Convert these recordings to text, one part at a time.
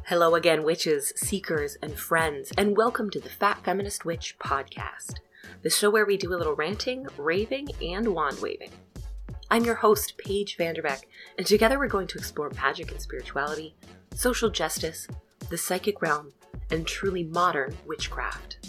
Hello again, witches, seekers, and friends, and welcome to the Fat Feminist Witch podcast, the show where we do a little ranting, raving, and wand waving. I'm your host, Paige Vanderbeck, and together we're going to explore magic and spirituality, social justice, the psychic realm, and truly modern witchcraft.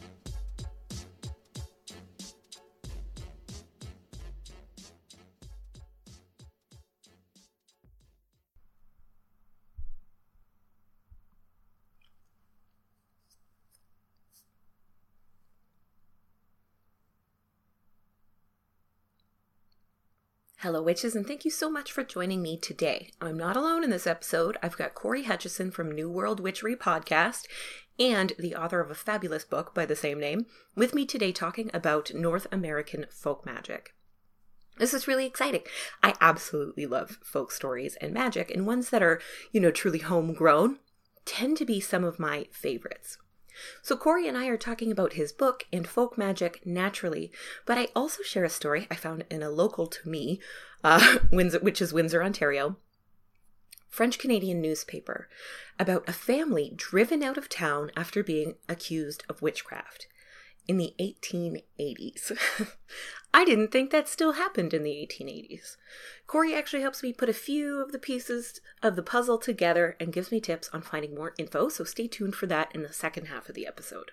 Hello witches, and thank you so much for joining me today. I'm not alone in this episode. I've got Corey Hutchison from New World Witchery Podcast and the author of a fabulous book by the same name with me today talking about North American folk magic. This is really exciting. I absolutely love folk stories and magic, and ones that are, truly homegrown tend to be some of my favorites. So Corey and I are talking about his book and folk magic naturally, but I also share a story I found in a local to me, which is Windsor, Ontario, French-Canadian newspaper about a family driven out of town after being accused of witchcraft in the 1880s. I didn't think that still happened in the 1880s. Corey actually helps me put a few of the pieces of the puzzle together and gives me tips on finding more info, so stay tuned for that in the second half of the episode.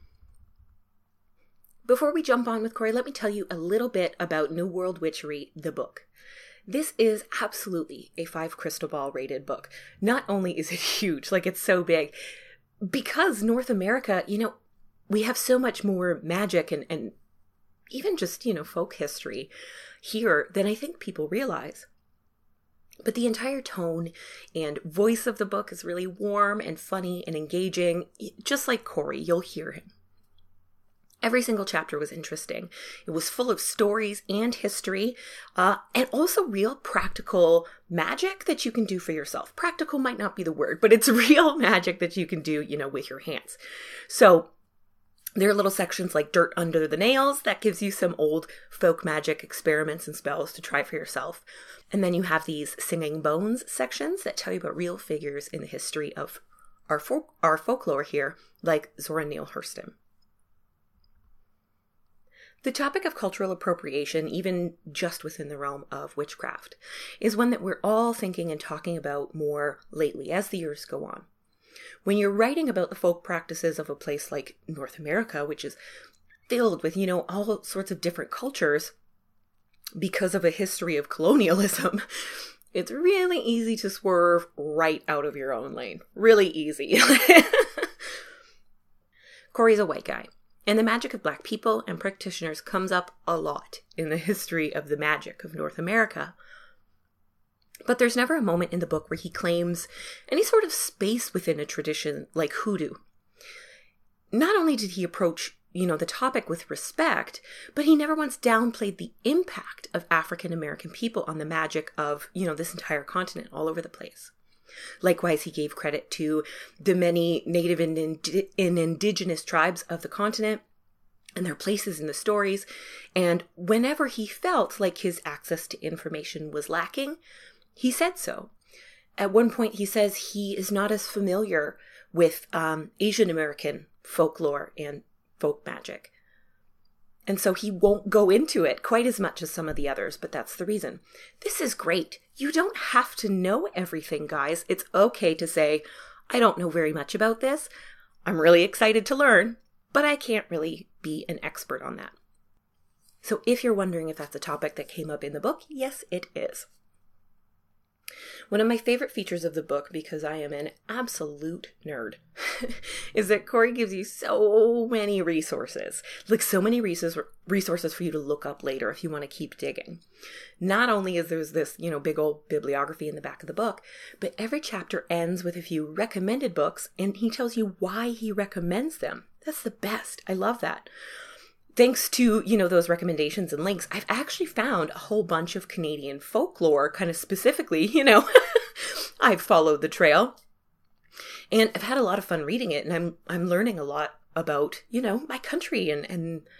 Before we jump on with Corey, let me tell you a little bit about New World Witchery, the book. This is absolutely a 5 crystal ball rated book. Not only is it huge, it's so big, because North America, we have so much more magic and even just, folk history here than I think people realize. But the entire tone and voice of the book is really warm and funny and engaging. Just like Corey, you'll hear him. Every single chapter was interesting. It was full of stories and history, and also real practical magic that you can do for yourself. Practical might not be the word, but it's real magic that you can do, with your hands. So there are little sections like Dirt Under the Nails that gives you some old folk magic experiments and spells to try for yourself. And then you have these Singing Bones sections that tell you about real figures in the history of our folklore here, like Zora Neale Hurston. The topic of cultural appropriation, even just within the realm of witchcraft, is one that we're all thinking and talking about more lately as the years go on. When you're writing about the folk practices of a place like North America, which is filled with, all sorts of different cultures because of a history of colonialism, it's really easy to swerve right out of your own lane. Really easy. Corey's a white guy, and the magic of Black people and practitioners comes up a lot in the history of the magic of North America. But there's never a moment in the book where he claims any sort of space within a tradition like hoodoo. Not only did he approach, the topic with respect, but he never once downplayed the impact of African American people on the magic of, this entire continent all over the place. Likewise, he gave credit to the many native and indigenous tribes of the continent and their places in the stories. And whenever he felt like his access to information was lacking, he said so. At one point, he says he is not as familiar with Asian American folklore and folk magic. And so he won't go into it quite as much as some of the others, but that's the reason. This is great. You don't have to know everything, guys. It's okay to say, I don't know very much about this. I'm really excited to learn, but I can't really be an expert on that. So if you're wondering if that's a topic that came up in the book, yes, it is. One of my favorite features of the book, because I am an absolute nerd, is that Corey gives you so many resources. So many resources for you to look up later if you want to keep digging. Not only is there this, big old bibliography in the back of the book, but every chapter ends with a few recommended books, and he tells you why he recommends them. That's the best. I love that. Thanks to, those recommendations and links, I've actually found a whole bunch of Canadian folklore, kind of specifically, I've followed the trail. And I've had a lot of fun reading it, and I'm learning a lot about, my country and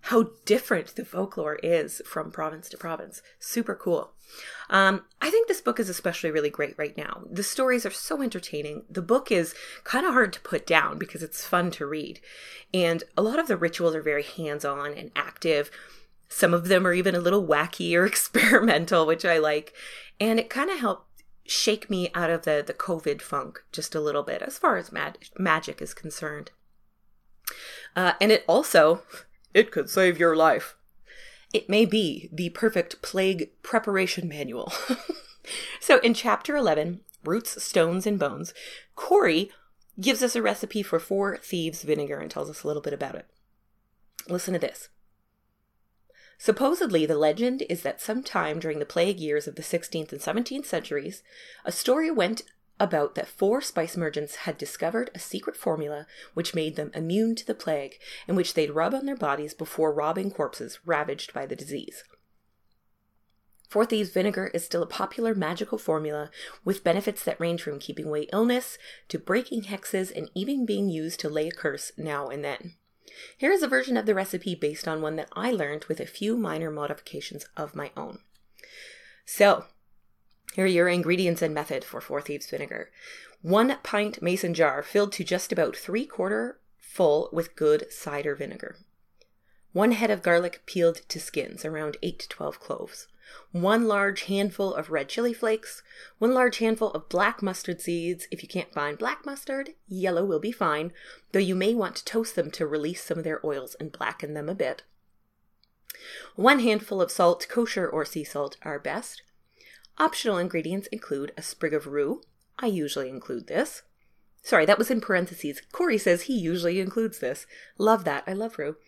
how different the folklore is from province to province. Super cool. I think this book is especially really great right now. The stories are so entertaining. The book is kind of hard to put down because it's fun to read. And a lot of the rituals are very hands-on and active. Some of them are even a little wacky or experimental, which I like. And it kind of helped shake me out of the COVID funk just a little bit as far as magic is concerned. And it could save your life. It may be the perfect plague preparation manual. So in chapter 11, Roots, Stones, and Bones, Corey gives us a recipe for 4 thieves' vinegar and tells us a little bit about it. Listen to this. Supposedly, the legend is that sometime during the plague years of the 16th and 17th centuries, a story went about that 4 spice merchants had discovered a secret formula which made them immune to the plague, and which they'd rub on their bodies before robbing corpses ravaged by the disease. 4 Thieves vinegar is still a popular magical formula with benefits that range from keeping away illness to breaking hexes and even being used to lay a curse now and then. Here is a version of the recipe based on one that I learned with a few minor modifications of my own. So, here are your ingredients and method for 4 Thieves vinegar. 1 pint mason jar filled to just about 3/4 full with good cider vinegar. 1 head of garlic peeled to skins, around 8 to 12 cloves. 1 large handful of red chili flakes. 1 large handful of black mustard seeds. If you can't find black mustard, yellow will be fine, though you may want to toast them to release some of their oils and blacken them a bit. 1 handful of salt, kosher or sea salt are best. Optional ingredients include a sprig of rue. I usually include this. Sorry, that was in parentheses. Corey says he usually includes this. Love that. I love rue.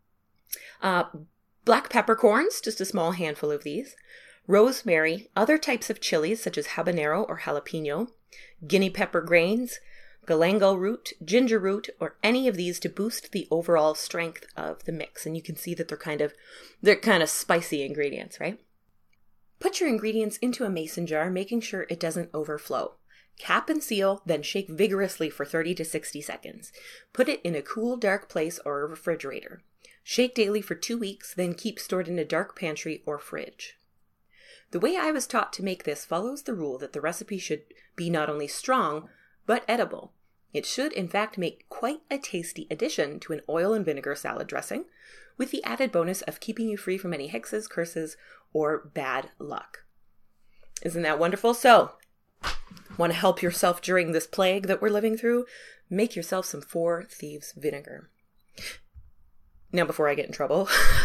Black peppercorns, just a small handful of these. Rosemary, other types of chilies such as habanero or jalapeno. Guinea pepper grains, galangal root, ginger root, or any of these to boost the overall strength of the mix. And you can see that they're kind of spicy ingredients, right? Put your ingredients into a mason jar, making sure it doesn't overflow. Cap and seal, then shake vigorously for 30 to 60 seconds. Put it in a cool, dark place or a refrigerator. Shake daily for 2 weeks, then keep stored in a dark pantry or fridge. The way I was taught to make this follows the rule that the recipe should be not only strong, but edible. It should, in fact, make quite a tasty addition to an oil and vinegar salad dressing, with the added bonus of keeping you free from any hexes, curses, or bad luck. Isn't that wonderful? So, want to help yourself during this plague that we're living through? Make yourself some 4 Thieves vinegar. Now, before I get in trouble,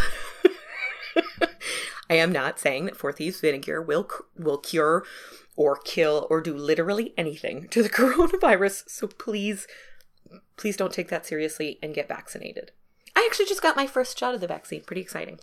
I am not saying that 4 Thieves vinegar will cure or kill or do literally anything to the coronavirus. So please don't take that seriously and get vaccinated. I actually just got my first shot of the vaccine. Pretty exciting.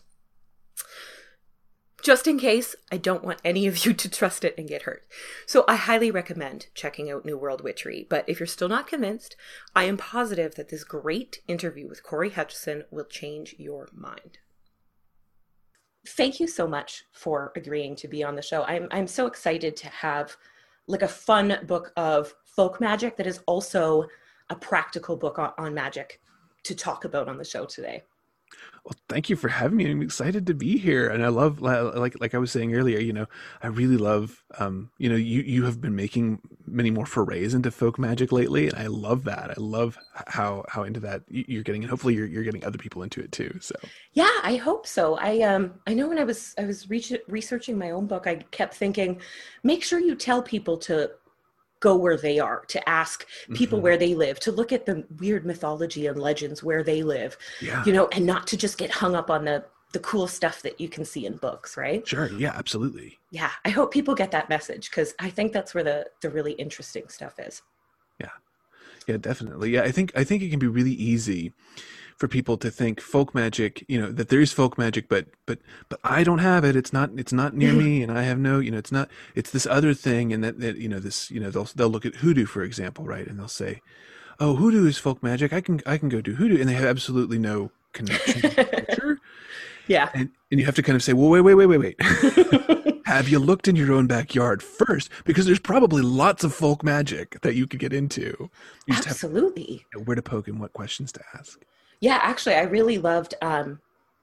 Just in case, I don't want any of you to trust it and get hurt. So I highly recommend checking out New World Witchery. But if you're still not convinced, I am positive that this great interview with Corey Hutchison will change your mind. Thank you so much for agreeing to be on the show. I'm so excited to have like a fun book of folk magic that is also a practical book on magic to talk about on the show today. Well, thank you for having me. I'm excited to be here. And I love, like I was saying earlier, I really love, you have been making many more forays into folk magic lately. And I love that. I love how into that you're getting, and hopefully you're getting other people into it too. So, yeah, I hope so. I know when I was researching my own book, I kept thinking, make sure you tell people to go where they are, to ask people where they live, to look at the weird mythology and legends where they live, and not to just get hung up on the cool stuff that you can see in books, right? Sure. Yeah, absolutely. Yeah. I hope people get that message, because I think that's where the really interesting stuff is. Yeah. Yeah, definitely. Yeah. I think it can be really easy for people to think folk magic, that there is folk magic, but I don't have it. It's not near me, and I have no, it's this other thing, and that they'll look at hoodoo, for example, right? And they'll say, oh, hoodoo is folk magic. I can go do hoodoo, and they have absolutely no connection to culture. Yeah. And you have to kind of say, well, wait. Have you looked in your own backyard first? Because there's probably lots of folk magic that you could get into. You just absolutely. Have to know where to poke and what questions to ask. Yeah, actually, I really loved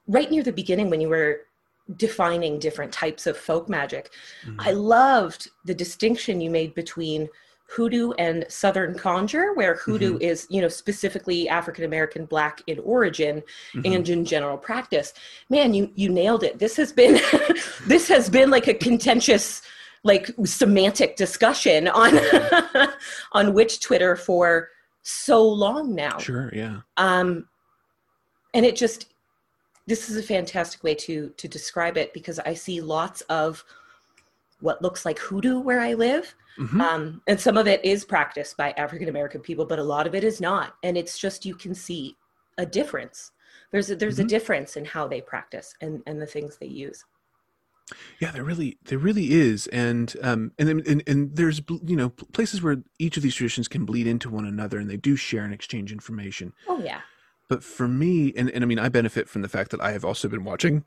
right near the beginning when you were defining different types of folk magic, I Mm-hmm. loved the distinction you made between hoodoo and Southern conjure, where Mm-hmm. hoodoo is, specifically African American Black in origin Mm-hmm. and in general practice. Man, you nailed it. This has been this has been like a contentious, like, semantic discussion on on Witch Twitter for so long now. Sure. Yeah. Um, and it just, this is a fantastic way to describe it, because I see lots of what looks like hoodoo where I live. Mm-hmm. And some of it is practiced by African American people, but a lot of it is not. And it's just, you can see a difference. There's a Mm-hmm. difference in how they practice and the things they use. Yeah, there really is, and then and there's places where each of these traditions can bleed into one another, and they do share and exchange information. Oh yeah. But for me, and I mean, I benefit from the fact that I have also been watching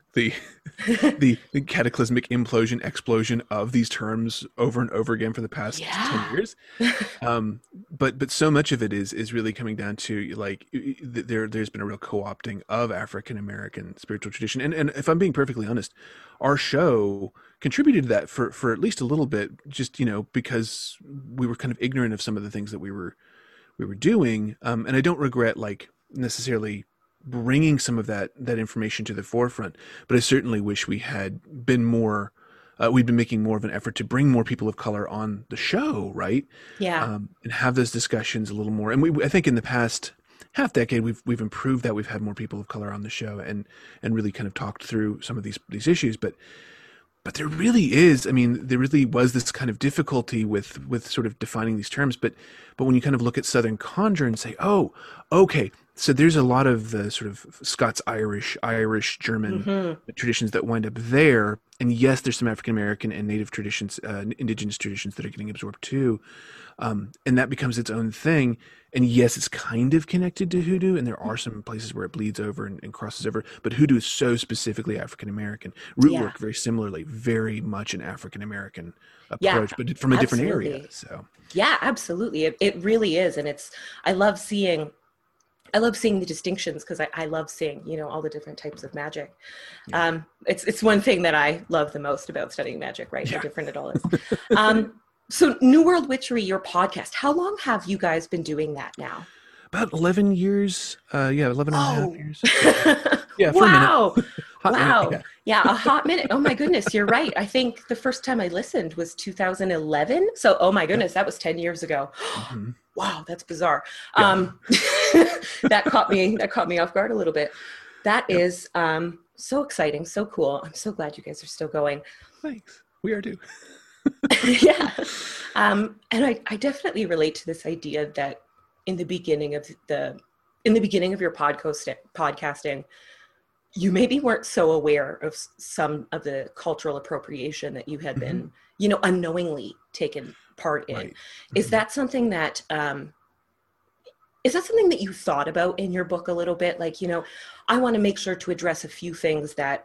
the cataclysmic implosion, explosion of these terms over and over again for the past Yeah. 10 years. But so much of it is really coming down to, like, there's been a real co-opting of African American spiritual tradition, and if I'm being perfectly honest, our show contributed to that for at least a little bit, just because we were kind of ignorant of some of the things that we were doing, and I don't regret, like, necessarily bringing some of that information to the forefront, but I certainly wish we had been more. We'd been making more of an effort to bring more people of color on the show, right? Yeah. And have those discussions a little more. And I think in the past half decade, we've improved that. We've had more people of color on the show and really kind of talked through some of these issues. But there really is, I mean, there really was this kind of difficulty with sort of defining these terms. But when you kind of look at Southern Conjure and say, oh, okay, so there's a lot of the sort of Scots-Irish, German Mm-hmm. traditions that wind up there. And yes, there's some African American and Native traditions, indigenous traditions that are getting absorbed too. And that becomes its own thing. And yes, it's kind of connected to hoodoo, and there are some places where it bleeds over and crosses over. But hoodoo is so specifically African American. Root Yeah. work, very similarly, very much an African American Yeah. approach, but from a different area. Absolutely. So Yeah, absolutely. It really is. And it's, I love seeing, I love seeing the distinctions, because I love seeing, all the different types of magic. yeah, It's one thing that I love the most about studying magic, right? How yeah. different it all is. Um, so New World Witchery, your podcast, how long have you guys been doing that now? About 11 years. Yeah, 11 and a half Oh, years. Yeah, for a minute. wow. Hot minute. Wow. Yeah. Yeah, a hot minute. Oh my goodness, you're right. I think the first time I listened was 2011. So, oh my Yep. goodness, that was 10 years ago. Hmm. Wow, that's bizarre. Yeah. That caught me off guard a little bit. That Yep. is so exciting, so cool. I'm so glad you guys are still going. Thanks. We are too. Yeah. And I definitely relate to this idea that in the beginning of your podcasting, you maybe weren't so aware of some of the cultural appropriation that you had Hmm. been, unknowingly taken part in. Right. Is Hmm. that something that you thought about in your book a little bit? Like, I want to make sure to address a few things that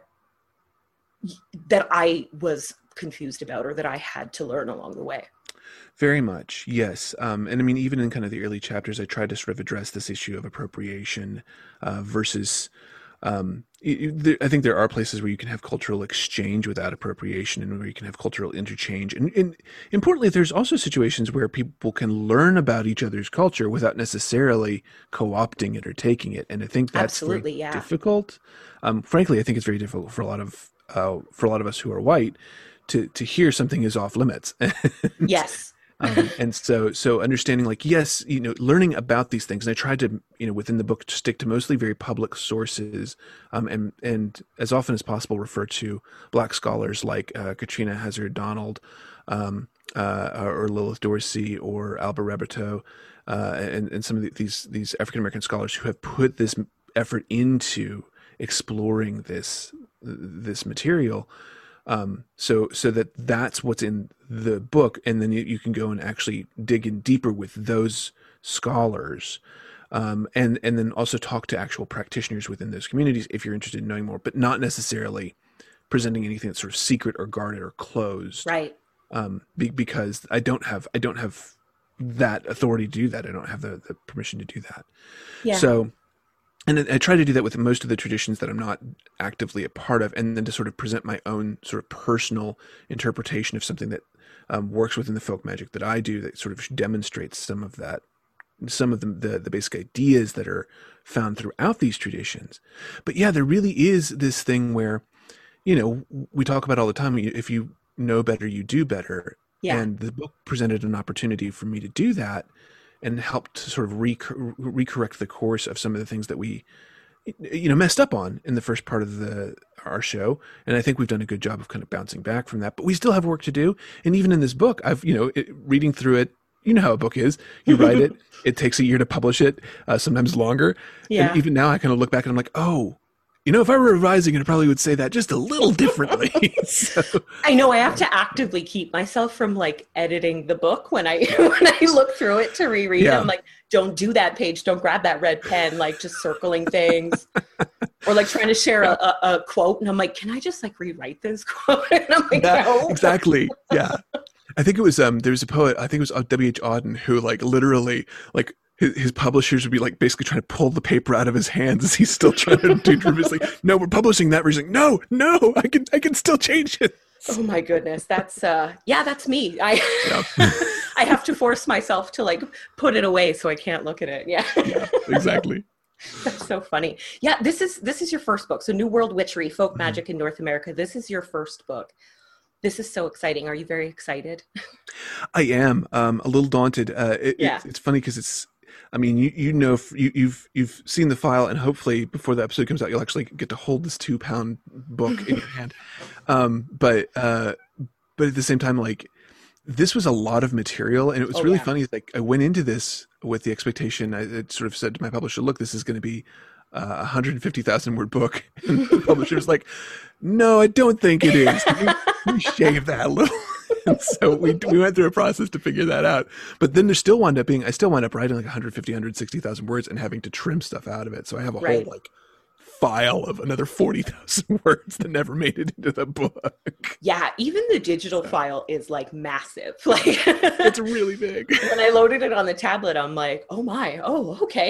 I was confused about, or that I had to learn along the way. Very much, yes. And I mean, even in kind of the early chapters, I tried to sort of address this issue of appropriation versus. I think there are places where you can have cultural exchange without appropriation, and where you can have cultural interchange. And importantly, there's also situations where people can learn about each other's culture without necessarily co-opting it or taking it. And I think that's very Absolutely, yeah. difficult. Frankly, I think it's very difficult for a lot of us who are white to hear something is off limits. Yes. And so understanding, like, yes, learning about these things, and I tried to, within the book, to stick to mostly very public sources, and as often as possible refer to Black scholars like Katrina Hazard Donald, or Lilith Dorsey or Alba Reberto, and some of these African American scholars who have put this effort into exploring this material. So that's what's in the book, and then you can go and actually dig in deeper with those scholars, and then also talk to actual practitioners within those communities if you're interested in knowing more, but not necessarily presenting anything that's sort of secret or guarded or closed. Right. Because I don't have that authority to do that. I don't have the permission to do that. Yeah. So and I try to do that with most of the traditions that I'm not actively a part of, and then to sort of present my own sort of personal interpretation of something that works within the folk magic that I do, that sort of demonstrates some of that, some of the basic ideas that are found throughout these traditions. But yeah, there really is this thing where, you know, we talk about all the time, if you know better, you do better. Yeah. And the book presented an opportunity for me to do that and helped to sort of recorrect the course of some of the things that we, you know, messed up on in the first part of our show. And I think we've done a good job of kind of bouncing back from that, but we still have work to do. And even in this book, I've, you know, reading through it, you know how a book is. You write it, it takes a year to publish it, sometimes longer. Yeah. And even now I kind of look back and I'm like, oh, you know, if I were revising it, I probably would say that just a little differently. So, I know I have to actively keep myself from like editing the book when I when I look through it to reread it. I'm like, don't do that page. Don't grab that red pen, like just circling things. Or like trying to share a quote. And I'm like, can I just like rewrite this quote? And I'm like, no. Exactly. Yeah. I think it was, there was a poet, I think it was W.H. Auden, who like literally like, his publishers would be like basically trying to pull the paper out of his hands as he's still trying to do. It's like, no, we're publishing that. He's like, no, I can still change it. Oh my goodness, that's that's me. I have to force myself to like put it away so I can't look at it. Yeah, exactly. That's so funny. Yeah, this is your first book. So New World Witchery, Folk Magic in North America. This is your first book. This is so exciting. Are you very excited? I am a little daunted. It's funny because it's. I mean, you've seen the file, and hopefully before the episode comes out, you'll actually get to hold this 2-pound book in your hand. But at the same time, like this was a lot of material, and it was really funny. Like I went into this with the expectation. I sort of said to my publisher, "Look, this is going to be a 150,000 word book," and the publisher was like, "No, I don't think it is. We shave that a little." And so we went through a process to figure that out. But then I still wound up writing like 150, 160,000 words and having to trim stuff out of it. So I have a whole like file of another 40,000 words that never made it into the book. Yeah, even the digital file is like massive. Like it's really big. When I loaded it on the tablet, I'm like, oh my, okay.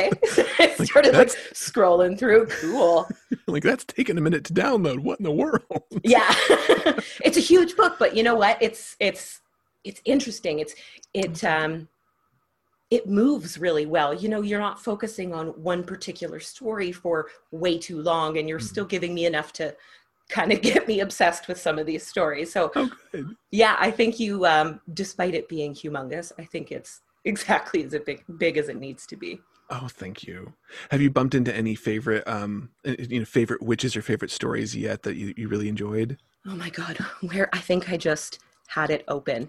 I started like scrolling through. Cool. Like that's taking a minute to download. What in the world? Yeah. It's a huge book, but you know what? It's interesting. It moves really well. You know, you're not focusing on one particular story for way too long, and you're still giving me enough to kind of get me obsessed with some of these stories. So, yeah, I think you, despite it being humongous, I think it's exactly as big as it needs to be. Oh, thank you. Have you bumped into any favorite, favorite witches or favorite stories yet that you really enjoyed? Oh my God, I think I just had it open.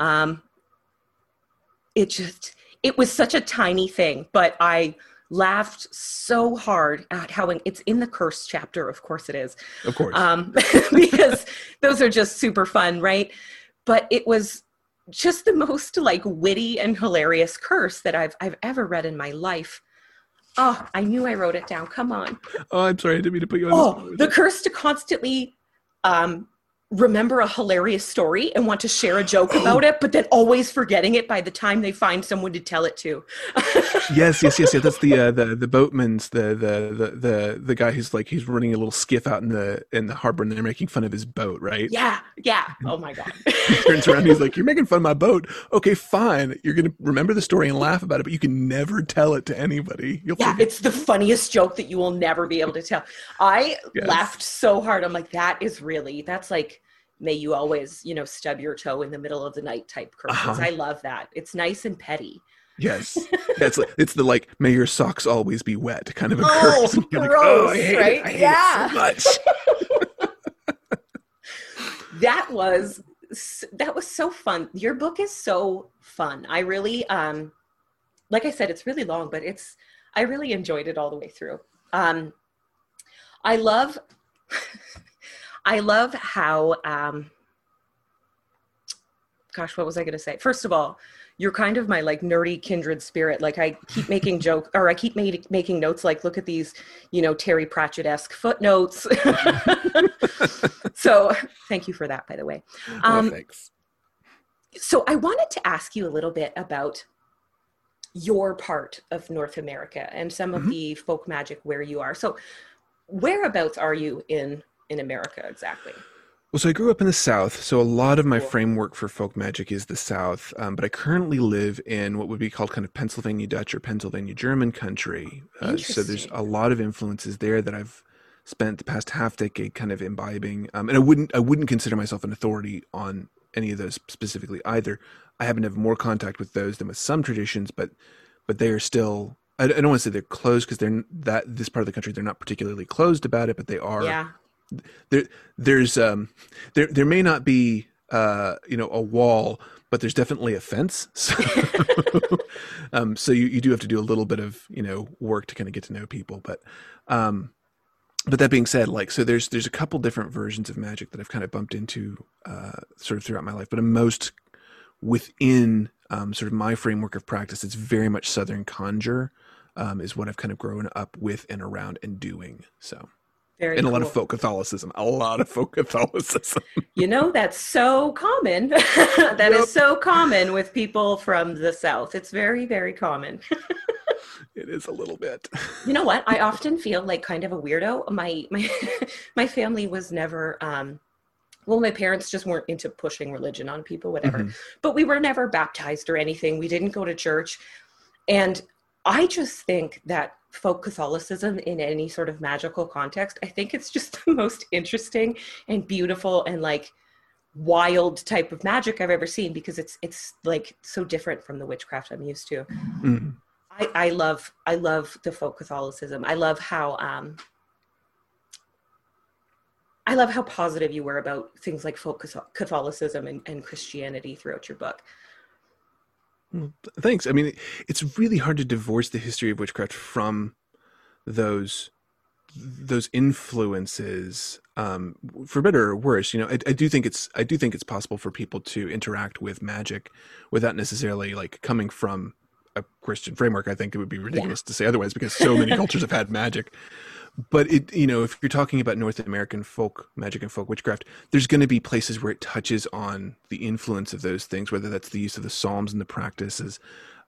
It was such a tiny thing, but I laughed so hard at how it's in the curse chapter. Of course it is. Of course. Because those are just super fun, right? But it was just the most like witty and hilarious curse that I've ever read in my life. Oh, I knew I wrote it down. Come on. Oh, I'm sorry. I didn't mean to put you on the curse to constantly remember a hilarious story and want to share a joke about it, but then always forgetting it by the time they find someone to tell it to. Yes. That's the boatman's the guy who's like he's running a little skiff out in the harbor and they're making fun of his boat, right? Yeah. Oh my God. He turns around, he's like, "You're making fun of my boat. Okay, fine. You're gonna remember the story and laugh about it, but you can never tell it to anybody." It's the funniest joke that you will never be able to tell. I laughed so hard. I'm like, that's like, may you always, stub your toe in the middle of the night type curses. I love that. It's nice and petty. Yes. It's the like, may your socks always be wet kind of a curse. And you're gross, like, I hate right? it. I hate it so much. That was so fun. Your book is so fun. I really, like I said, it's really long, but I really enjoyed it all the way through. I love how, gosh, what was I going to say? First of all, you're kind of my like nerdy kindred spirit. Like I keep making making notes. Like, look at these, Terry Pratchett-esque footnotes. So thank you for that, by the way. Thanks. So I wanted to ask you a little bit about your part of North America and some of Mhm. the folk magic where you are. So whereabouts are you in America exactly? Well, so I grew up in the South, so a lot of my Cool. framework for folk magic is the South. But I currently live in what would be called kind of Pennsylvania Dutch or Pennsylvania German country. So there's Interesting. a lot of influences there that I've spent the past half decade kind of imbibing. And I wouldn't consider myself an authority on any of those specifically either. I happen to have more contact with those than with some traditions, but they are still. I don't want to say they're closed because they're that this part of the country they're not particularly closed about it, but they are Yeah. there there's there may not be a wall, but there's definitely a fence. So so you do have to do a little bit of work to kind of get to know people, but that being said, like, so there's a couple different versions of magic that I've kind of bumped into sort of throughout my life, but I'm most within sort of my framework of practice. It's very much Southern conjure, is what I've kind of grown up with and around and doing. So, Very and a lot of cool. folk Catholicism, a lot of folk Catholicism. That's so common. That is Yep, so common with people from the South. It's very, very common. it is a little bit. You know what? I often feel like kind of a weirdo. My my family was never well, my parents just weren't into pushing religion on people, whatever. Hmm. But we were never baptized or anything. We didn't go to church. And I just think that folk Catholicism in any sort of magical context, I think it's just the most interesting and beautiful and like wild type of magic I've ever seen because it's like so different from the witchcraft I'm used to. Hmm. I love the folk Catholicism. I love how positive you were about things like folk Catholicism and Christianity throughout your book. Well, thanks. I mean, it's really hard to divorce the history of witchcraft from those those influences, for better or worse. I do think it's possible for people to interact with magic without necessarily like coming from a Christian framework. I think it would be Yeah. ridiculous to say otherwise because so many cultures have had magic. But if you're talking about North American folk magic and folk witchcraft, there's going to be places where it touches on the influence of those things, whether that's the use of the Psalms and the practices,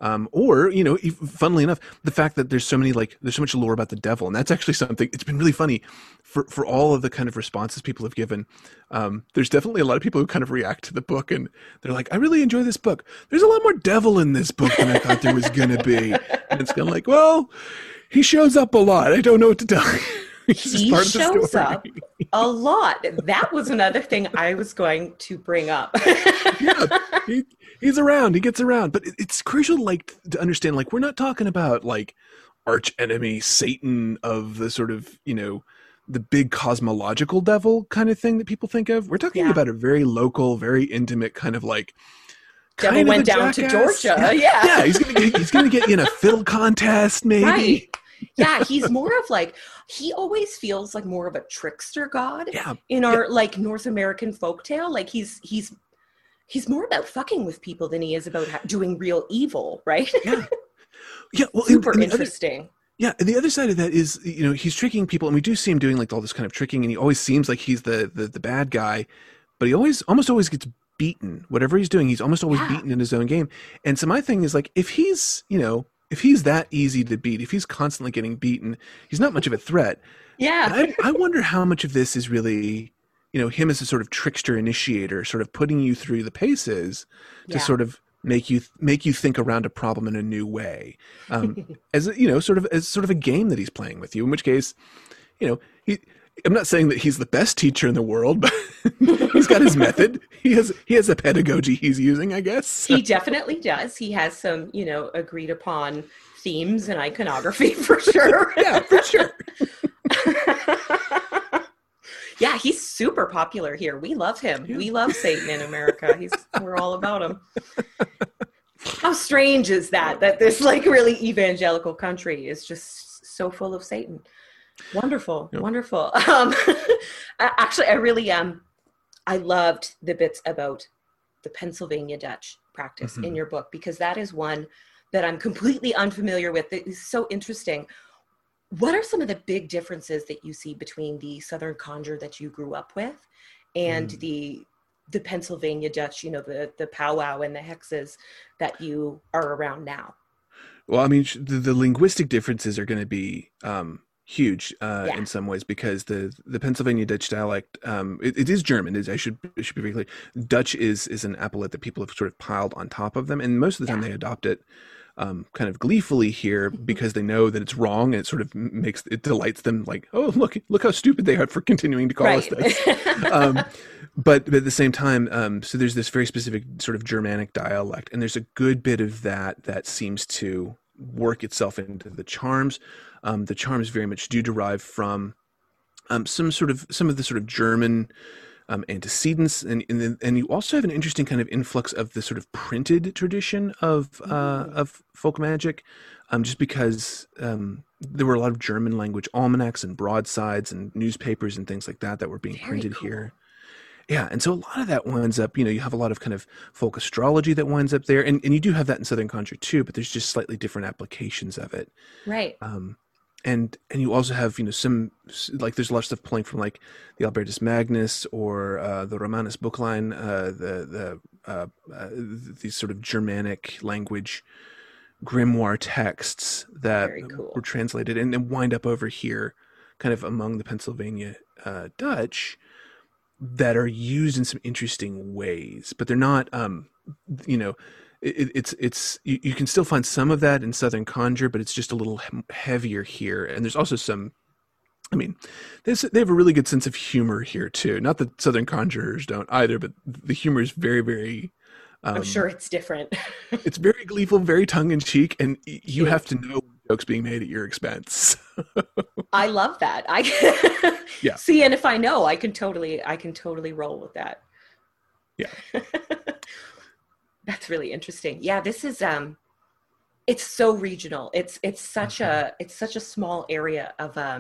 or funnily enough, the fact that there's so much lore about the devil, and that's actually something. It's been really funny for all of the kind of responses people have given. There's definitely a lot of people who kind of react to the book, and they're like, "I really enjoy this book. There's a lot more devil in this book than I thought there was going to be," and it's kind of like, well. He shows up a lot. I don't know what to tell you. He's just He part of the shows story. up a lot. That was another thing I was going to bring up. Yeah, he's around. He gets around. But it's crucial, like, to understand, like, we're not talking about like arch enemy Satan of the sort of the big cosmological devil kind of thing that people think of. We're talking Yeah. about a very local, very intimate kind of like Devil kind of a went down to jackass. Georgia. Yeah, Yeah. he's gonna get you in a fiddle contest, maybe. Right. Yeah, he's more of like he always feels like more of a trickster god Yeah, in yeah, our like North American folktale. Like he's more about fucking with people than he is about doing real evil, right? yeah, yeah. Well, Super and the other interesting. Yeah, and the other side of that is, he's tricking people, and we do see him doing like all this kind of tricking, and he always seems like he's the bad guy, but he almost always gets beaten. Whatever he's doing, he's almost always Yeah. beaten in his own game. And so my thing is like, if he's that easy to beat, if he's constantly getting beaten, he's not much of a threat. Yeah. And I wonder how much of this is really, him as a sort of trickster initiator, sort of putting you through the paces to Yeah. sort of make you think around a problem in a new way, as sort of a game that he's playing with you. In which case, you know, he. I'm not saying that he's the best teacher in the world, but he's got his method. He has a pedagogy he's using, I guess. He definitely does. He has some, agreed upon themes and iconography for sure. Yeah, for sure. Yeah, he's super popular here. We love him. Yeah. We love Satan in America. We're all about him. How strange is that this like really evangelical country is just so full of Satan. Wonderful, Yep. wonderful. Actually, I really I loved the bits about the Pennsylvania Dutch practice in Mhm. your book because that is one that I'm completely unfamiliar with. It is so interesting. What are some of the big differences that you see between the Southern conjure that you grew up with and Mm. the Pennsylvania Dutch, the powwow and the hexes that you are around now? Well, I mean, the linguistic differences are going to be huge Yeah. in some ways because the Pennsylvania Dutch dialect it is German. It should be very clear. Dutch is an appellate that people have sort of piled on top of them, and most of the time Yeah. they adopt it kind of gleefully here because they know that it's wrong, and it sort of makes it delights them. Like, oh, look how stupid they are for continuing to call us Right. this. Um, but at the same time, so there's this very specific sort of Germanic dialect, and there's a good bit of that seems to work itself into the charms. The charms very much do derive from some of the sort of German antecedents, and you also have an interesting kind of influx of the sort of printed tradition of folk magic, just because there were a lot of German language almanacs and broadsides and newspapers and things like that that were being Very printed cool. here. Yeah, and so a lot of that winds up, you have a lot of kind of folk astrology that winds up there, and you do have that in Southern Conjure too, but there's just slightly different applications of it. Right. Um, and you also have some like there's a lot of stuff pulling from like the Albertus Magnus or the Romanus Bookline, these sort of Germanic language grimoire texts that Very were cool. translated and wind up over here, kind of among the Pennsylvania Dutch that are used in some interesting ways, but they're not, you know, you can still find some of that in Southern Conjure, but it's just a little heavier here. And there's also some, I mean, they have a really good sense of humor here too. Not that Southern Conjurers don't either, but the humor is very, very, I'm sure um, it's different. it's very gleeful, very tongue in cheek, and you have Cute. to know jokes being made at your expense. I love that. I Yeah, see, and if I know, I can totally roll with that. yeah. That's really interesting. Yeah, this is it's so regional. Mhm. It's such a small area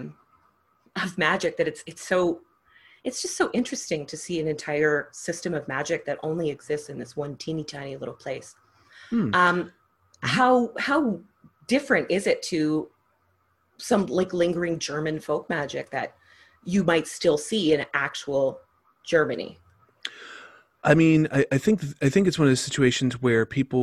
of magic that it's just so interesting to see an entire system of magic that only exists in this one teeny tiny little place. Hmm. Um, Mhm. how different is it to some like lingering German folk magic that you might still see in actual Germany? I mean, I think it's one of those situations where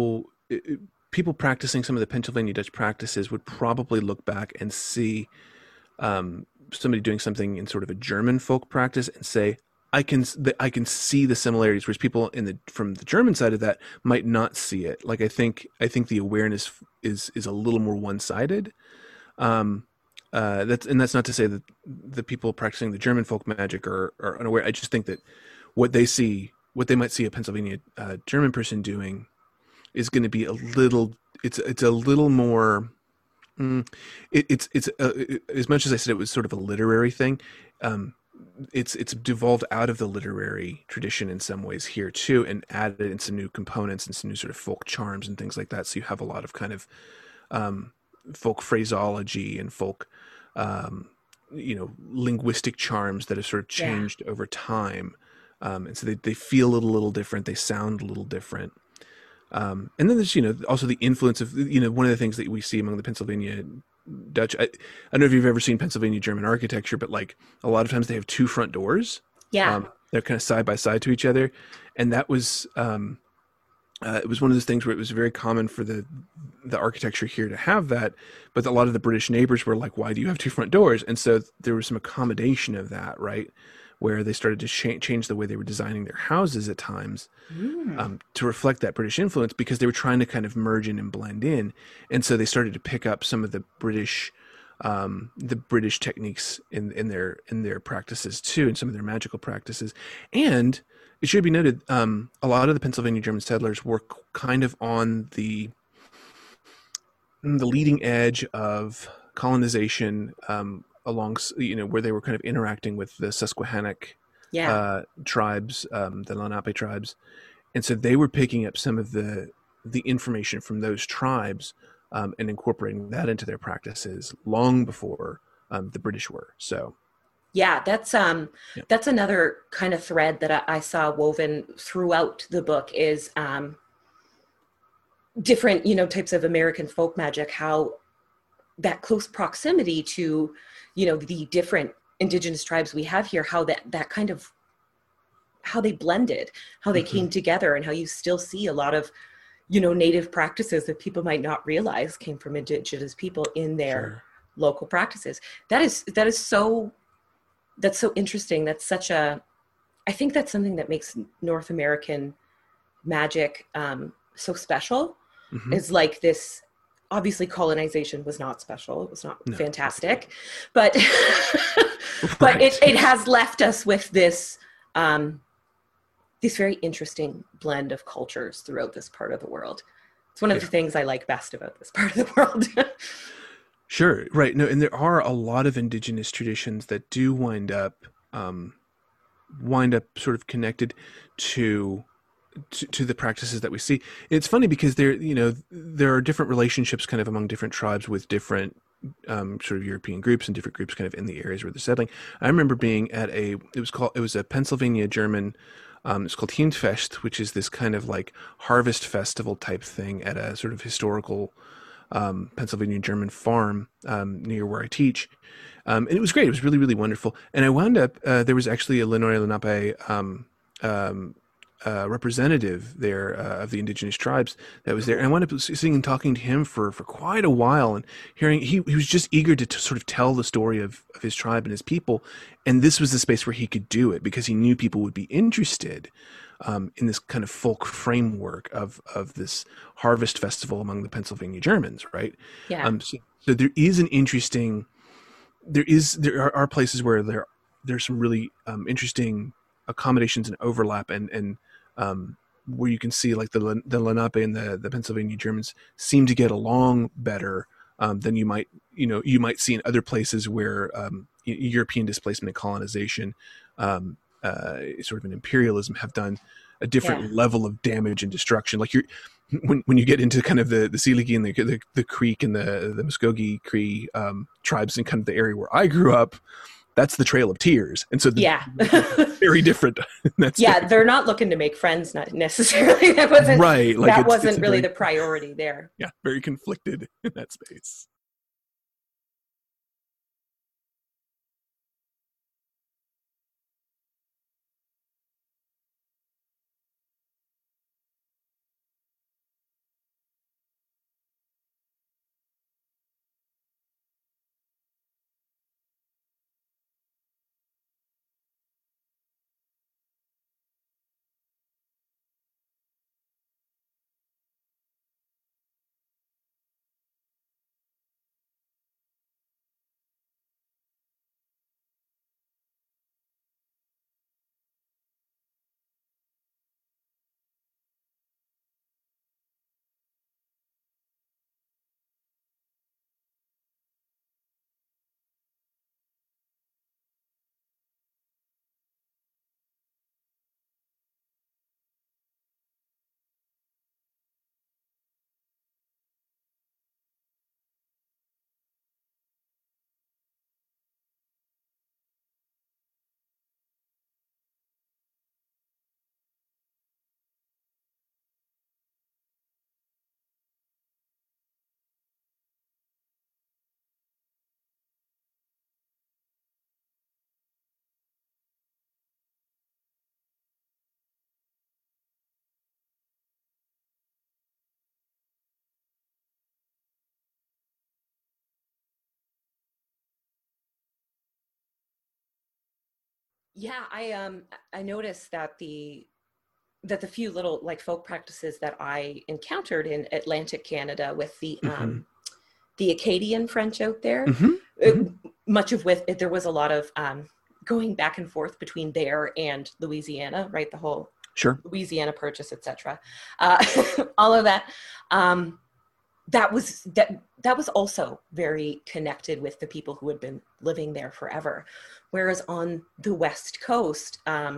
people practicing some of the Pennsylvania Dutch practices would probably look back and see somebody doing something in sort of a German folk practice and say, I can see the similarities, whereas people in the from the German side of that might not see it. Like I think the awareness is a little more one sided. Um, that's not to say that the people practicing the German folk magic are unaware. I just think that what they might see a Pennsylvania German person doing is going to be a little. It's a little more. Mm, it's as much as I said it was sort of a literary thing. Um, it's devolved out of the literary tradition in some ways here too, and added in some new components and some new sort of folk charms and things like that. So you have a lot of kind of um, folk phraseology and folk linguistic charms that have sort of Yeah. changed over time, and so they feel a little different, they sound a little different. And then there's also the influence of one of the things that we see among the Pennsylvania Dutch. I don't know if you've ever seen Pennsylvania German architecture, but like a lot of times they have two front doors. Yeah. They're kind of side by side to each other, and that was it was one of those things where it was very common for the architecture here to have that, but a lot of the British neighbors were like, "Why do you have two front doors?" And so there was some accommodation of that, right, where they started to change the way they were designing their houses at times Mm. to reflect that British influence because they were trying to kind of merge in and blend in, and so they started to pick up some of the British techniques in their practices too, and some of their magical practices. And it should be noted, a lot of the Pennsylvania German settlers were kind of on the leading edge of colonization, along where they were kind of interacting with the Susquehannock Yeah. tribes, the Lenape tribes, and so they were picking up some of the information from those tribes and incorporating that into their practices long before the British were. So Yeah, yeah. that's another kind of thread that I saw woven throughout the book is different, types of American folk magic, how that close proximity to, the different indigenous tribes we have here, how that kind of how they blended, how they Hmm. came together, and how you still see a lot of native practices that people might not realize came from indigenous people in their Sure. local practices. That's so interesting. That's such a, I think that's something that makes North American magic so special, Hmm. is like this. Obviously colonization was not special, it was not No. fantastic, but but Right. it has left us with um, this very interesting blend of cultures throughout this part of the world. It's one of the Yeah. things I like best about this part of the world. Sure. Right. No, and there are a lot of indigenous traditions that do um, wind up sort of connected to to the practices that we see. It's funny because there are different relationships kind of among different tribes with different sort of European groups and different groups kind of in the areas where they're settling. I remember being at it was a Pennsylvania German. It's called Hintfest, which is this kind of like harvest festival type thing at a sort of historical Pennsylvania German farm near where I teach. And it was great. It was really, really wonderful. And I wound up, there was actually a Lenore Lenape um, representative there of the indigenous tribes that was there. And I wound up sitting and talking to him for quite a while and hearing, he was just eager to sort of tell the story of his tribe and his people. And this was the space where he could do it because he knew people would be interested in this kind of folk framework of this harvest festival among the Pennsylvania Germans, right? Yeah. So there is an interesting, there are places where there's some really interesting accommodations and overlap and where you can see like the Lenape and the Pennsylvania Germans seem to get along better than you might see in other places where European displacement and colonization, sort of an imperialism, have done a Yeah. different level of damage and destruction. Like when you get into kind of the Silici and the Creek and the Muskogee Cree tribes in kind of the area where I grew up, that's the Trail of Tears, and so Yeah. very different in that Yeah, state. they're not looking to make friends, not necessarily. That wasn't Right, like that it's wasn't a really very, the priority there. yeah, very conflicted in that space. Yeah, I noticed that the few little like folk practices that I encountered in Atlantic Canada with Hmm. the Acadian French out there, Hmm. it, Hmm. much of with it, there was a lot of going back and forth between there and Louisiana, right? The whole Sure. Louisiana Purchase, etc. Uh, all of that. Um, that was also very connected with the people who had been living there forever. Whereas on the West Coast,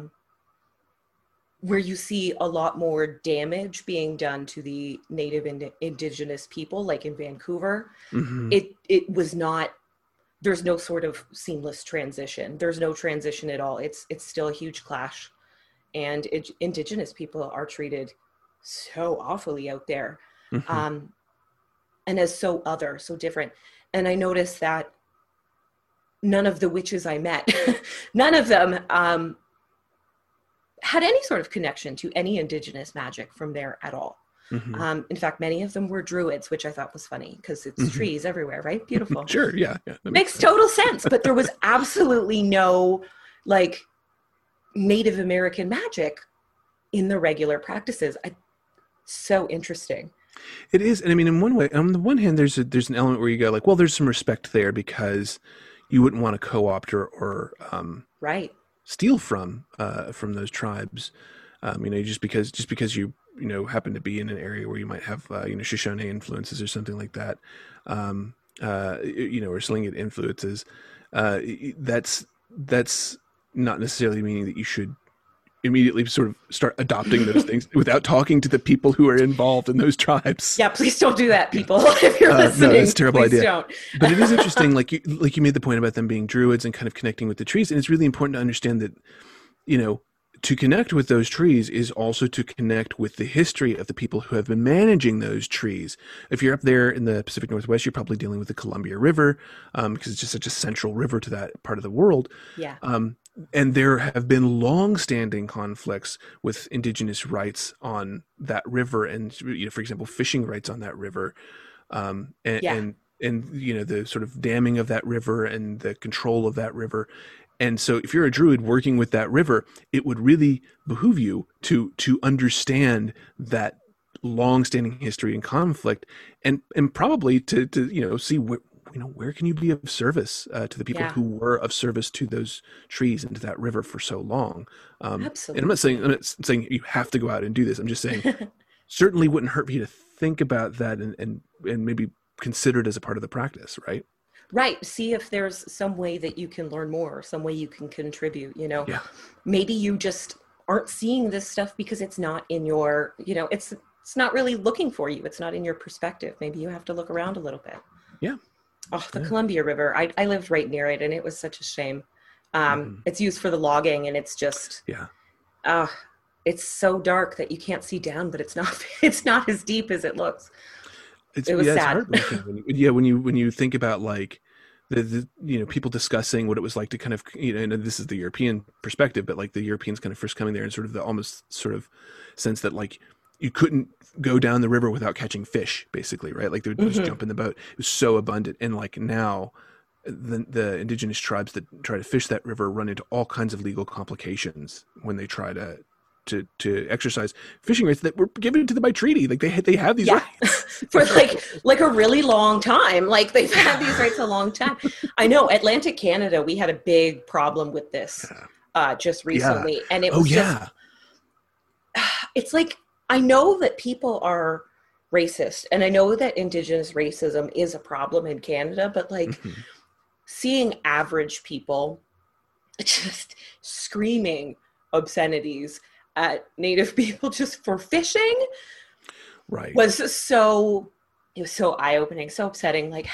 where you see a lot more damage being done to the native indigenous people, like in Vancouver, Hmm. it was not. There's no sort of seamless transition. There's no transition at all. It's still a huge clash, and indigenous people are treated so awfully out there. Hmm. Um, and as so other, so different. And I noticed that none of the witches I met, none of them had any sort of connection to any indigenous magic from there at all. Hmm. In fact, many of them were druids, which I thought was funny because it's Hmm. trees everywhere, right? Beautiful. Sure. Yeah. Yeah. That makes Makes sense. total sense. But there was absolutely no like Native American magic in the regular practices. So interesting. It is, and I mean, in one way, on the one hand, there's an element where you go like, well, there's some respect there because you wouldn't want to co-opt or Right. steal from those tribes, just because you know happen to be in an area where you might have Shoshone influences or something like that, or Tlingit influences. That's not necessarily meaning that you should immediately sort of start adopting those things without talking to the people who are involved in those tribes. Yeah, please don't do that, people. If you're No, that's listening, a terrible please idea. don't. But it is interesting, like you made the point about them being druids and kind of connecting with the trees, and it's really important to understand that you know to connect with those trees is also to connect with the history of the people who have been managing those trees. If you're up there in the Pacific Northwest, you're probably dealing with the Columbia River because it's just such a central river to that part of the world. Yeah. And there have been long-standing conflicts with indigenous rights on that river, and for example, fishing rights on that river, um, and, Yeah. and and the sort of damming of that river and the control of that river. And so, if you're a druid working with that river, it would really behoove you to understand that long-standing history and conflict, and probably to see where can you be of service to the people Yeah. who were of service to those trees and to that river for so long. And Absolutely. I'm not saying you have to go out and do this. I'm just saying certainly wouldn't hurt for you to think about that and maybe consider it as a part of the practice, right? Right. See if there's some way that you can learn more, some way you can contribute, Yeah. Maybe you just aren't seeing this stuff because it's not in your, it's not really looking for you. It's not in your perspective. Maybe you have to look around a little bit. Yeah. Oh, the Yeah. Columbia River. I lived right near it and it was such a shame. Hmm. It's used for the logging and it's just, Yeah. uh, it's so dark that you can't see down, but it's not, it's not as deep as it looks. It's It was yeah, it's sad. heartbreaking when you think about like the people discussing what it was like to kind of and this is the European perspective, but like the Europeans kind of first coming there and sort of the almost sort of sense that like you couldn't go down the river without catching fish, basically, right? Like they would just Hmm. jump in the boat. It was so abundant, and like now, the indigenous tribes that try to fish that river run into all kinds of legal complications when they try to exercise fishing rights that were given to them by treaty. Like they have these Yeah. rights. For like a really long time. Like they've had these rights a long time. I know Atlantic Canada, we had a big problem with this just Yeah. recently. And it Oh was just, yeah. it's like, I know that people are racist and I know that Indigenous racism is a problem in Canada, but like Hmm. seeing average people just screaming obscenities at Native people just for fishing Right. was so it was so eye-opening, so upsetting. Like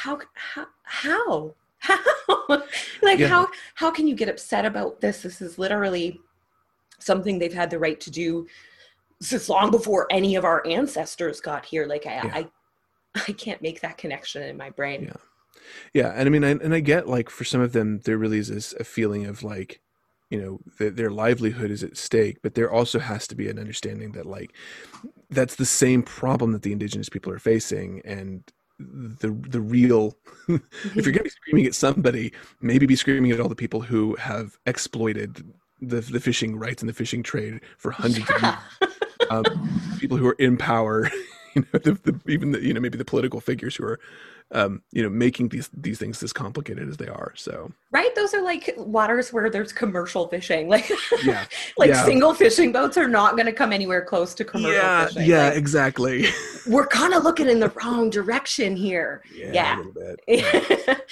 how like Yeah. how can you get upset about this? This is literally something they've had the right to do since long before any of our ancestors got here. Like Yeah. I can't make that connection in my brain. Yeah. Yeah. And I mean, I get like for some of them, there really is a feeling of like, their livelihood is at stake, but there also has to be an understanding that like that's the same problem that the indigenous people are facing, and the real if you're going to be screaming at somebody, maybe be screaming at all the people who have exploited the fishing rights and the fishing trade for hundreds of years. Yeah. um, People who are in power, even maybe the political figures who are, making these things as complicated as they are. So Right? Those are like waters where there's commercial fishing. Like yeah, like yeah, single fishing boats are not going to come anywhere close to commercial yeah, fishing. yeah, Like exactly. we're kind of looking in the wrong direction here. Yeah, a Yeah. little bit. Yeah.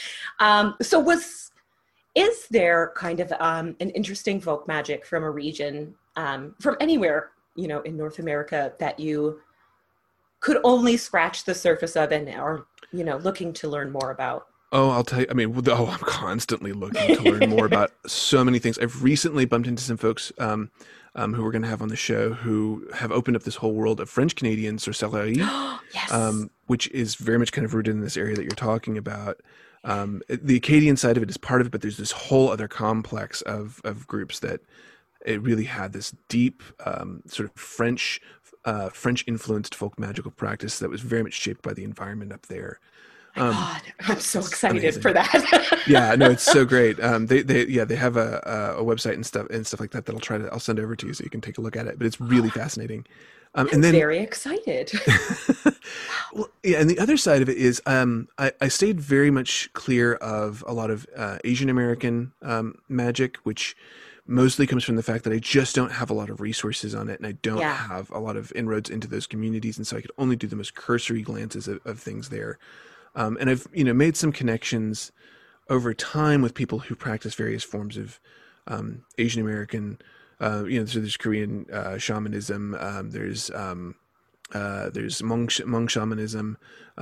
So is there kind of an interesting folk magic from a region, from anywhere, in North America that you could only scratch the surface of and are, looking to learn more about? Oh, I'll tell you. I mean, I'm constantly looking to learn more about so many things. I've recently bumped into some folks who we're going to have on the show who have opened up this whole world of French Canadian sorcellerie, Yes. which is very much kind of rooted in this area that you're talking about. The Acadian side of it is part of it, but there's this whole other complex of groups that it really had this deep sort of French French influenced folk magical practice that was very much shaped by the environment up there. My God, I'm so excited amazing. for that. Yeah, no, it's so great. They have a website and stuff like that I'll send over to you so you can take a look at it. But it's really fascinating. I'm very excited. Well, yeah, and the other side of it is I stayed very much clear of a lot of Asian American magic, which mostly comes from the fact that I just don't have a lot of resources on it, and I don't have a lot of inroads into those communities, and so I could only do the most cursory glances of things there. And I've made some connections over time with people who practice various forms of Asian American. So there's Korean shamanism. There's Hmong shamanism.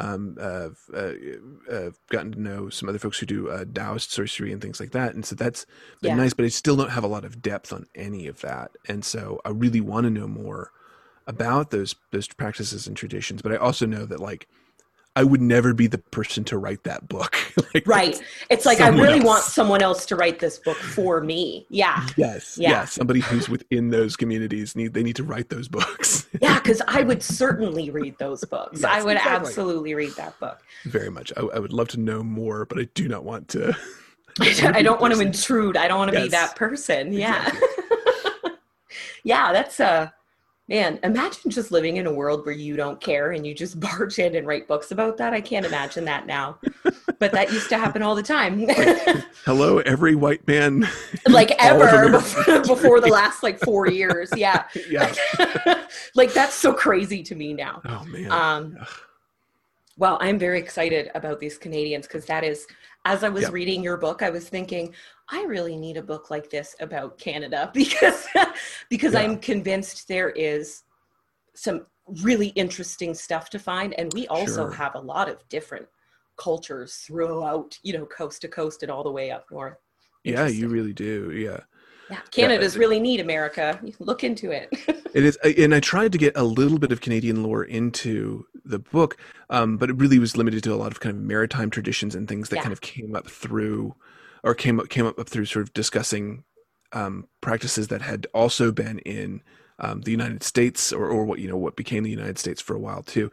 I've gotten to know some other folks who do Taoist sorcery and things like that, and so that's been nice. But I still don't have a lot of depth on any of that, and so I really want to know more about those practices and traditions. But I also know that I would never be the person to write that book. Right. It's like, I really want someone else to write this book for me. Yeah. Yes. Yeah. Somebody who's within those communities they need to write those books. Yeah. Cause I would certainly read those books. Yes, I would absolutely read that book. Very much. I would love to know more, but I do not want to. I don't want to intrude. I don't want to be that person. Yeah. Exactly. Yeah. That's man, imagine just living in a world where you don't care and you just barge in and write books about that. I can't imagine that now. But that used to happen all the time. Hello, every white man. Ever before the last 4 years. Yeah. Yeah. That's so crazy to me now. Oh, man. Well, I'm very excited about these Canadians because that is, as I was reading your book, I was thinking, I really need a book like this about Canada because I'm convinced there is some really interesting stuff to find. And we also have a lot of different cultures throughout, coast to coast and all the way up north. Yeah, you really do. Yeah. Yeah. Canada's really neat, America. You can look into it. It is. And I tried to get a little bit of Canadian lore into the book, but it really was limited to a lot of kind of maritime traditions and things that kind of came up through sort of discussing practices that had also been in the United States or what became the United States for a while too.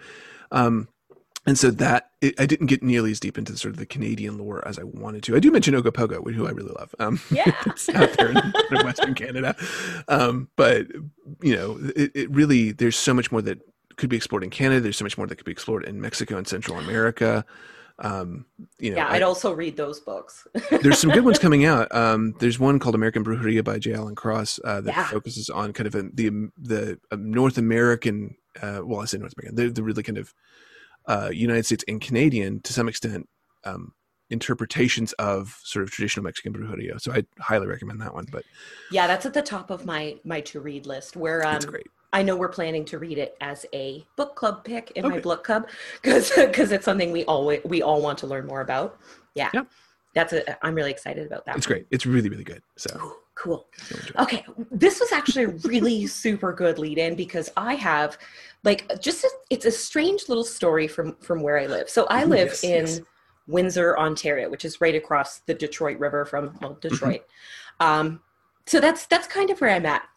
And so I didn't get nearly as deep into sort of the Canadian lore as I wanted to. I do mention Ogopogo, who I really love. It's out there in Western Canada. But it really, there's so much more that could be explored in Canada. There's so much more that could be explored in Mexico and Central America. I'd also read those books. There's some good ones coming out. There's one called American Brujeria by J. Allen Cross that focuses on kind of the North American. Well, I say North American. The really kind of United States and Canadian, to some extent, interpretations of sort of traditional Mexican brujeria. So I highly recommend that one. But yeah, that's at the top of my to read list. Where it's great. I know we're planning to read it as a book club pick in my book club because it's something we all want to learn more about. Yeah. I'm really excited about that. It's great. It's really, really good. So ooh, cool. Okay. This was actually a really super good lead in because I have it's a strange little story from where I live. So I live in Windsor, Ontario, which is right across the Detroit River from Detroit. Mm-hmm. So that's kind of where I'm at.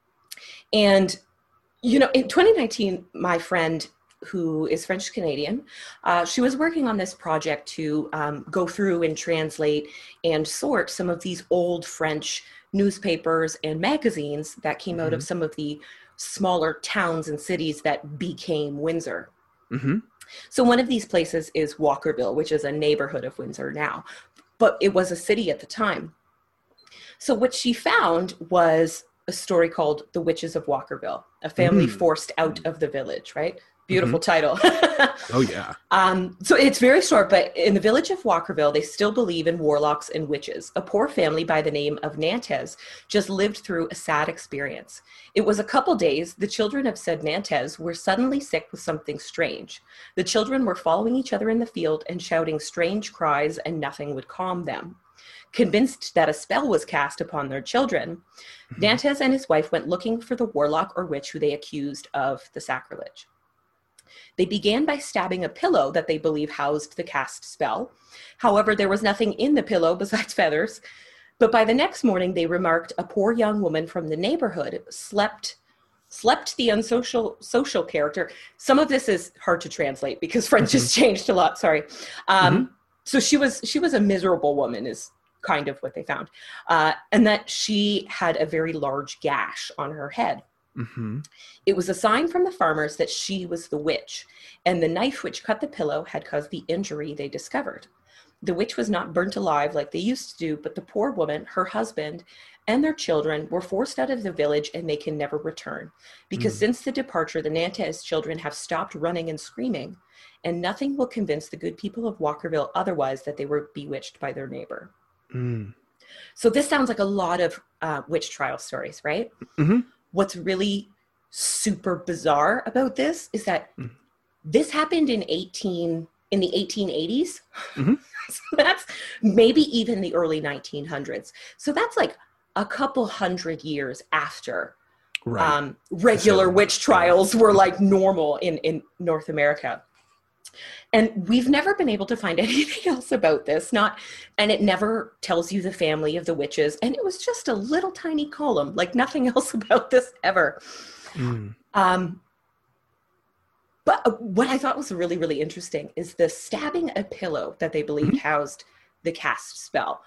And in 2019, my friend who is French Canadian, she was working on this project to go through and translate and sort some of these old French newspapers and magazines that came out of some of the smaller towns and cities that became Windsor. Mm-hmm. So one of these places is Walkerville, which is a neighborhood of Windsor now, but it was a city at the time. So what she found was a story called The Witches of Walkerville, a family forced out of the village, right? Beautiful title. Oh, yeah. So it's very short, but in the village of Walkerville, they still believe in warlocks and witches. A poor family by the name of Nantes just lived through a sad experience. It was a couple days. The children of said Nantes were suddenly sick with something strange. The children were following each other in the field and shouting strange cries, and nothing would calm them. Convinced that a spell was cast upon their children, Nantes and his wife went looking for the warlock or witch who they accused of the sacrilege. They began by stabbing a pillow that they believe housed the cast spell. However, there was nothing in the pillow besides feathers. But by the next morning, they remarked a poor young woman from the neighborhood slept slept the unsocial social character. Some of this is hard to translate because French Mm-hmm. has changed a lot. Sorry. Mm-hmm. So she was a miserable woman is kind of what they found. And that she had a very large gash on her head. Mm-hmm. It was a sign from the farmers that she was the witch, and the knife which cut the pillow had caused the injury they discovered. The witch was not burnt alive like they used to do, but the poor woman, her husband, and their children were forced out of the village, and they can never return. Because since the departure, the Nantes children have stopped running and screaming, and nothing will convince the good people of Walkerville otherwise that they were bewitched by their neighbor. Mm. So this sounds like a lot of witch trial stories, right? Mm-hmm. What's really super bizarre about this is that this happened in the 1880s. Mm-hmm. So that's maybe even the early 1900s. So that's like a couple hundred years after Right. regular So, witch trials were like normal in North America. And we've never been able to find anything else about this. And it never tells you the family of the witches. And it was just a little tiny column, like nothing else about this ever. Mm. But what I thought was really, really interesting is the stabbing a pillow that they believed housed the cast spell.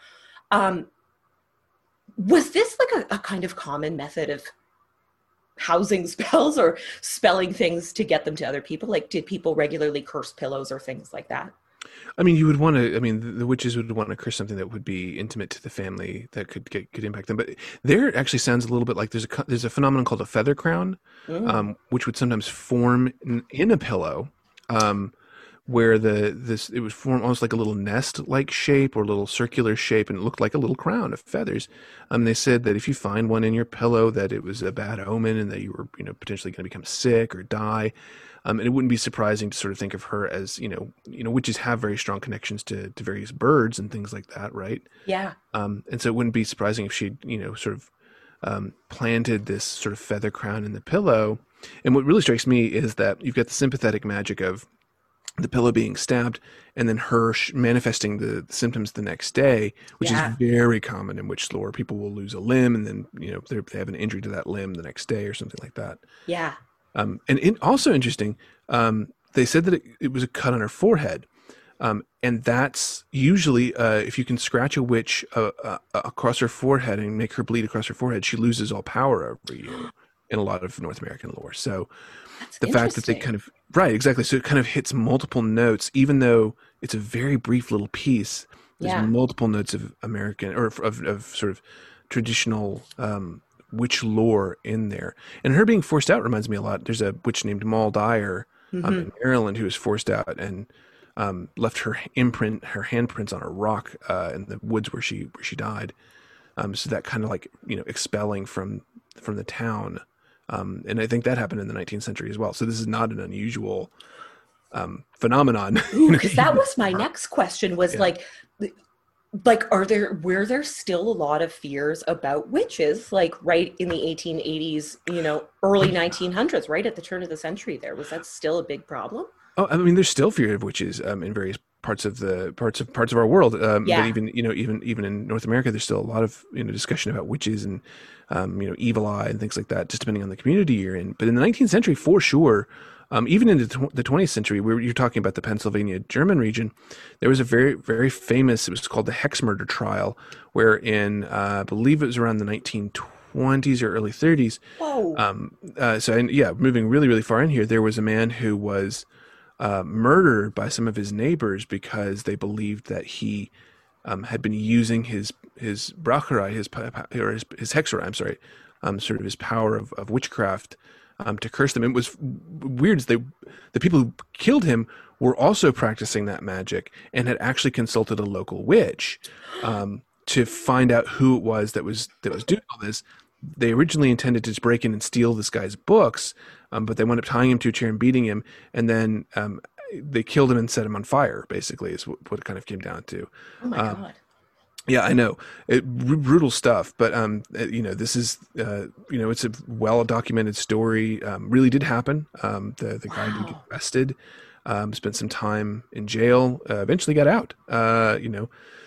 Was this like a kind of common method of housing spells or spelling things to get them to other people? Like, did people regularly curse pillows or things like that? I mean, you would want to. I mean, the witches would want to curse something that would be intimate to the family that could impact them. But there actually sounds a little bit like there's a phenomenon called a feather crown, which would sometimes form in a pillow, where it would form almost like a little nest-like shape or a little circular shape, and it looked like a little crown of feathers. They said that if you find one in your pillow, that it was a bad omen and that you were, potentially going to become sick or die. And it wouldn't be surprising to sort of think of her as, witches have very strong connections to various birds and things like that, right? Yeah. And so it wouldn't be surprising if she, sort of planted this sort of feather crown in the pillow. And what really strikes me is that you've got the sympathetic magic of the pillow being stabbed and then her manifesting the symptoms the next day, which is very common in witch lore. People will lose a limb and then, they have an injury to that limb the next day or something like that. Yeah. And also interesting, they said that it was a cut on her forehead. And that's usually, if you can scratch a witch across her forehead and make her bleed across her forehead, she loses all power over you in a lot of North American lore. So That's the fact that they kind of, right, exactly. So it kind of hits multiple notes, even though it's a very brief little piece, there's multiple notes of American or of sort of traditional, witch lore in there. And her being forced out reminds me a lot. There's a witch named Moll Dyer in Maryland who was forced out and left her handprints on a rock in the woods where she died. So that kind of like, expelling from the town. And I think that happened in the 19th century as well. So this is not an unusual phenomenon. Because that was my next question was were there still a lot of fears about witches, like right in the 1880s, early 1900s, right at the turn of the century there? Was that still a big problem? Oh, I mean, there's still fear of witches in various parts of our world. But even in North America, there's still a lot of discussion about witches and evil eye and things like that, just depending on the community you're in. But in the 19th century, for sure, even in the 20th century, where you're talking about the Pennsylvania German region, there was a very, very famous, it was called the Hex Murder Trial, where in, I believe it was around the 1920s or early 30s. Whoa. Moving really, really far in here, there was a man who was murdered by some of his neighbors because they believed that he had been using his Braucherei, his Hexerei, I'm sorry, sort of his power of witchcraft to curse them. It was weird. The people who killed him were also practicing that magic and had actually consulted a local witch to find out who it was that was doing all this. They originally intended to just break in and steal this guy's books, but they wound up tying him to a chair and beating him, and then they killed him and set him on fire, basically, is what it kind of came down to. Oh my God. Yeah, I know. Brutal stuff, but this is it's a well-documented story. Really did happen. The guy did get arrested, spent some time in jail, eventually got out.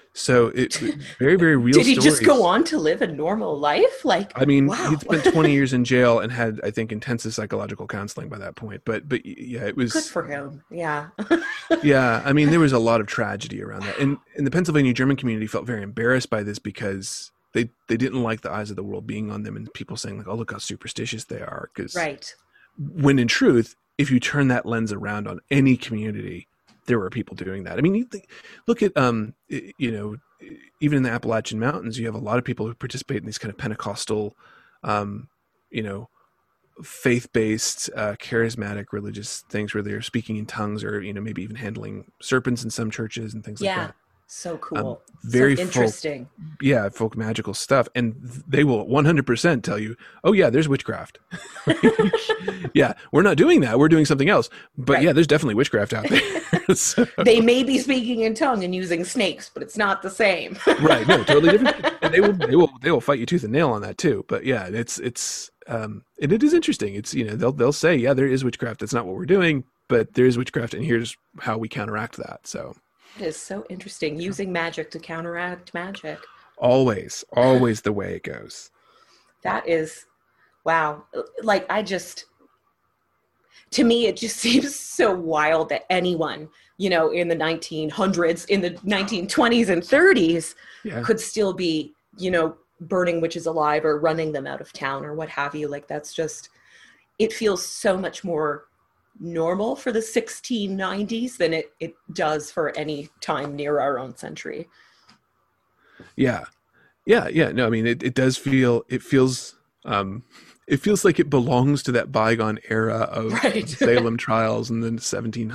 So very, very real Did he just go stories. on to live a normal life? Like, I mean, wow. he'd spent 20 years in jail and had, I think, intensive psychological counseling by that point. But yeah, it Good was, for him. Yeah. yeah, I mean, there was a lot of tragedy around that. And the Pennsylvania German community felt very embarrassed by this because they didn't like the eyes of the world being on them and people saying like, oh, look how superstitious they are. Because Right. when in truth, if you turn that lens around on any community, there were people doing that. I mean, look at, even in the Appalachian Mountains, you have a lot of people who participate in these kind of Pentecostal, um, you know, faith-based, charismatic religious things where they're speaking in tongues or, maybe even handling serpents in some churches and things like Yeah. that. So cool. So Very interesting. folk magical stuff. And they will 100% tell you, oh yeah, there's witchcraft. Yeah, we're not doing that. We're doing something else. But yeah, Right. there's definitely witchcraft out there. So, They may be speaking in tongue and using snakes, but it's not the same. right. No, totally different. And they will fight you tooth and nail on that too. But yeah, and it is interesting. It's, they'll say, yeah, there is witchcraft. That's not what we're doing, but there is witchcraft and here's how we counteract that. So It is so interesting using magic to counteract magic. always the way it goes. That is, wow. Like, to me, it just seems so wild that anyone, in the 1900s, in the 1920s and 30s Yeah. could still be, burning witches alive or running them out of town or what have you. Like, that's just, it feels so much more normal for the 1690s than it does for any time near our own century. Yeah. Yeah. No, I mean, it feels like it belongs to that bygone era of Right. Salem trials and then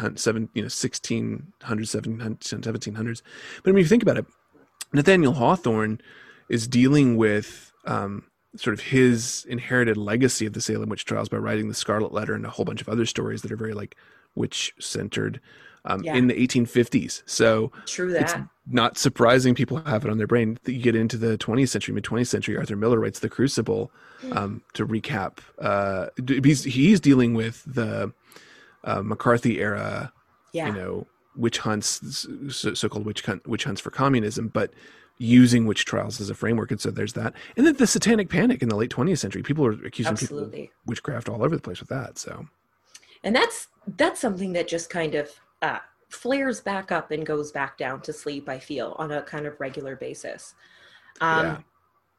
1600s, 1700s. But I mean, if you think about it, Nathaniel Hawthorne is dealing with, sort of his inherited legacy of the Salem witch trials by writing the Scarlet Letter and a whole bunch of other stories that are very like witch centered, Yeah. in the 1850s. So True it's that. not surprising people have it on their brain. That you get into the 20th century, mid 20th century, Arthur Miller writes The Crucible, to recap. He's dealing with the McCarthy era, Yeah. witch hunts, so-called witch hunts for communism, but using witch trials as a framework. And so there's that. And then the Satanic Panic in the late 20th century. People are accusing people of Absolutely. witchcraft all over the place with that. So And that's something that just kind of flares back up and goes back down to sleep, I feel, on a kind of regular basis. yeah, Um,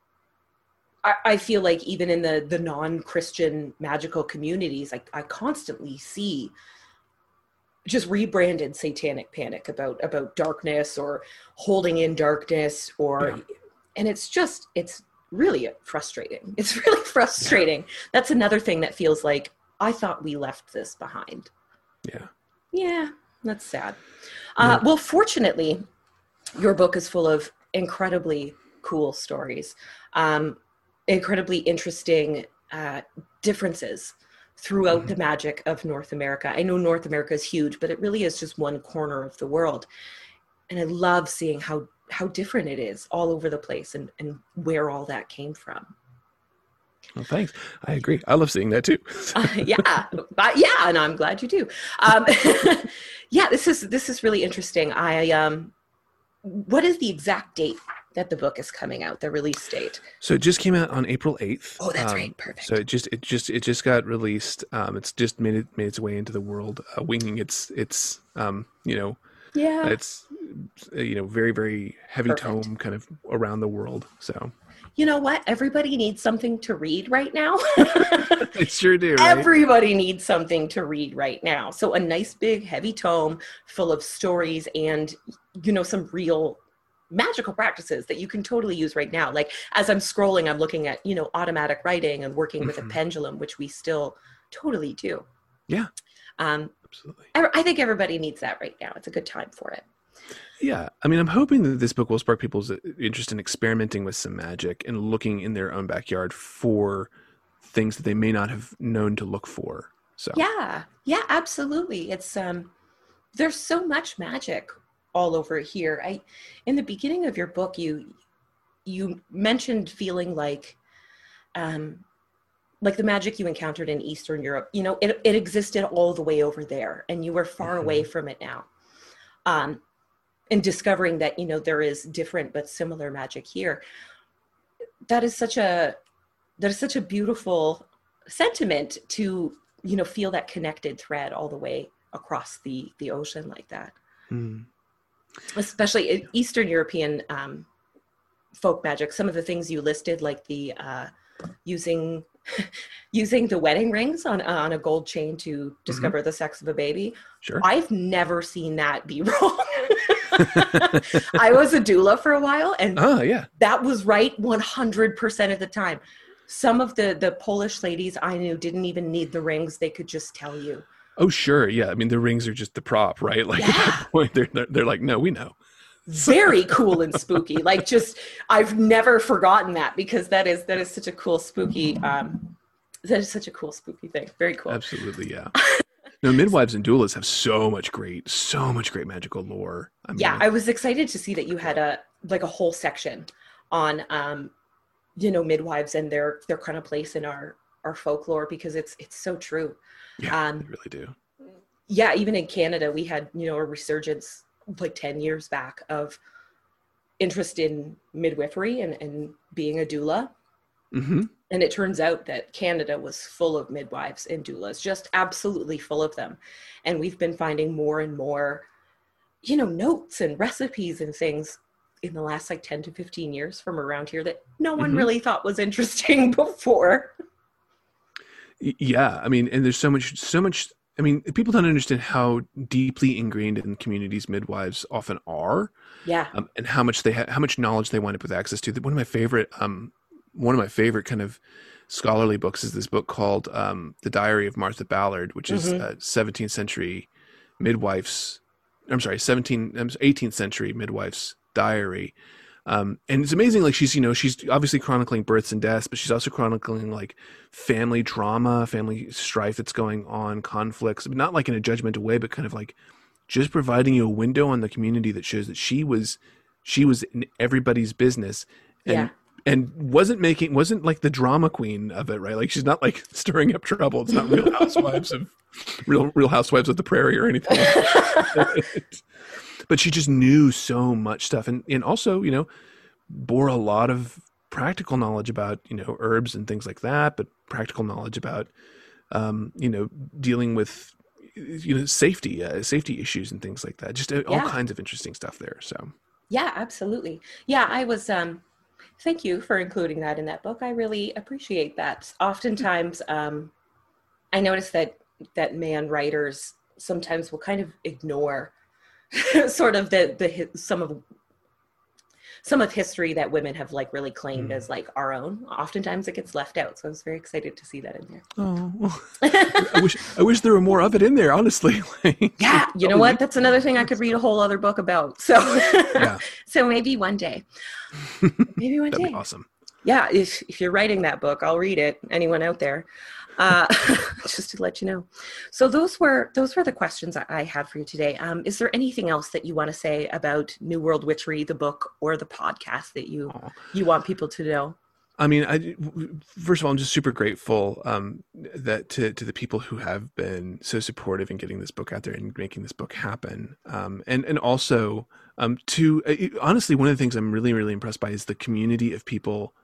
I feel like even in the non-Christian magical communities, I constantly see just rebranded Satanic Panic about darkness or holding in darkness yeah, and it's really frustrating. It's really frustrating. That's another thing that feels like I thought we left this behind. yeah. Yeah, that's sad. No, Well, fortunately, your book is full of incredibly cool stories, incredibly interesting differences throughout the magic of North America. I know North America is huge, but it really is just one corner of the world. And I love seeing how different it is all over the place and where all that came from. well, thanks. I agree. I love seeing that too. Yeah, and I'm glad you do. Yeah, this is really interesting. What is the exact date that the book is coming out? The release date? So it just came out on April 8th. Oh, that's right. Perfect. So it just got released. It's just made its way into the world, winging its Yeah. it's very, very heavy Perfect. tome kind of around the world. So You know what? Everybody needs something to read right now. I sure do, right? Everybody needs something to read right now. So a nice big heavy tome full of stories and some real magical practices that you can totally use right now. Like as I'm scrolling, I'm looking at, automatic writing and working with a pendulum, which we still totally do. Yeah, Um, absolutely. I think everybody needs that right now. It's a good time for it. Yeah, I mean, I'm hoping that this book will spark people's interest in experimenting with some magic and looking in their own backyard for things that they may not have known to look for. So Yeah, absolutely. It's there's so much magic all over here. In the beginning of your book, you mentioned feeling like the magic you encountered in Eastern Europe, it existed all the way over there and you were far away from it now. and discovering that, you know, there is different but similar magic here. That is such a beautiful sentiment to, you know, feel that connected thread all the way across the ocean like that. Mm. Especially in Eastern European folk magic, some of the things you listed, like the using the wedding rings on a gold chain to discover the sex of a baby. Sure. I've never seen that be wrong. I was a doula for a while, and that was right 100% of the time. Some of the Polish ladies I knew didn't even need the rings. They could just tell you. Oh, sure. Yeah. I mean, the rings are just the prop, right? Like at that point, they're like, no, we know. Very cool and spooky. Like, just, I've never forgotten that, because that is such a cool, spooky, that is such a cool, spooky thing. Very cool. Absolutely. Yeah. No, midwives and doulas have so much great magical lore. I mean, I was excited to see that you had a whole section on, you know, midwives and their kind of place in our folklore, because it's so true. Yeah, they really do. Yeah. Even in Canada, we had, you know, a resurgence like 10 years back of interest in midwifery and being a doula. Mm-hmm. And it turns out that Canada was full of midwives and doulas, just absolutely full of them. And we've been finding more and more, you know, notes and recipes and things in the last like 10 to 15 years from around here that no one really thought was interesting before. Yeah. I mean, and there's so much, I mean, people don't understand how deeply ingrained in communities midwives often are. Yeah. And how much knowledge they wind up with access to. One of my favorite kind of scholarly books is this book called The Diary of Martha Ballard, which is 18th century midwife's diary. And it's amazing. Like, she's obviously chronicling births and deaths, but she's also chronicling like family drama, family strife that's going on, conflicts, not like in a judgmental way, but kind of like just providing you a window on the community that shows that she was in everybody's business and wasn't like the drama queen of it, right? Like, she's not like stirring up trouble. It's not Real Housewives of the Prairie or anything. But she just knew so much stuff, and also, you know, bore a lot of practical knowledge about, you know, herbs and things like that, but practical knowledge about, you know, dealing with, you know, safety issues and things like that. Just all kinds of interesting stuff there. So. Yeah, absolutely. Yeah, I was, thank you for including that in that book. I really appreciate that. Oftentimes, I notice that man writers sometimes will kind of ignore sort of some of history that women have like really claimed as like our own. Oftentimes it gets left out. So I was very excited to see that in there. Oh, I wish there were more of it in there, honestly. Yeah. You know what? That's another thing I could read a whole other book about. So, so maybe one day, That'd be awesome. Yeah. If you're writing that book, I'll read it. Anyone out there? Just to let you know. So those were the questions I had for you today. Is there anything else that you want to say about New World Witchery, the book or the podcast, that you want people to know? I mean, first of all, I'm just super grateful that to the people who have been so supportive in getting this book out there and making this book happen. And also honestly, one of the things I'm really, really impressed by is the community of people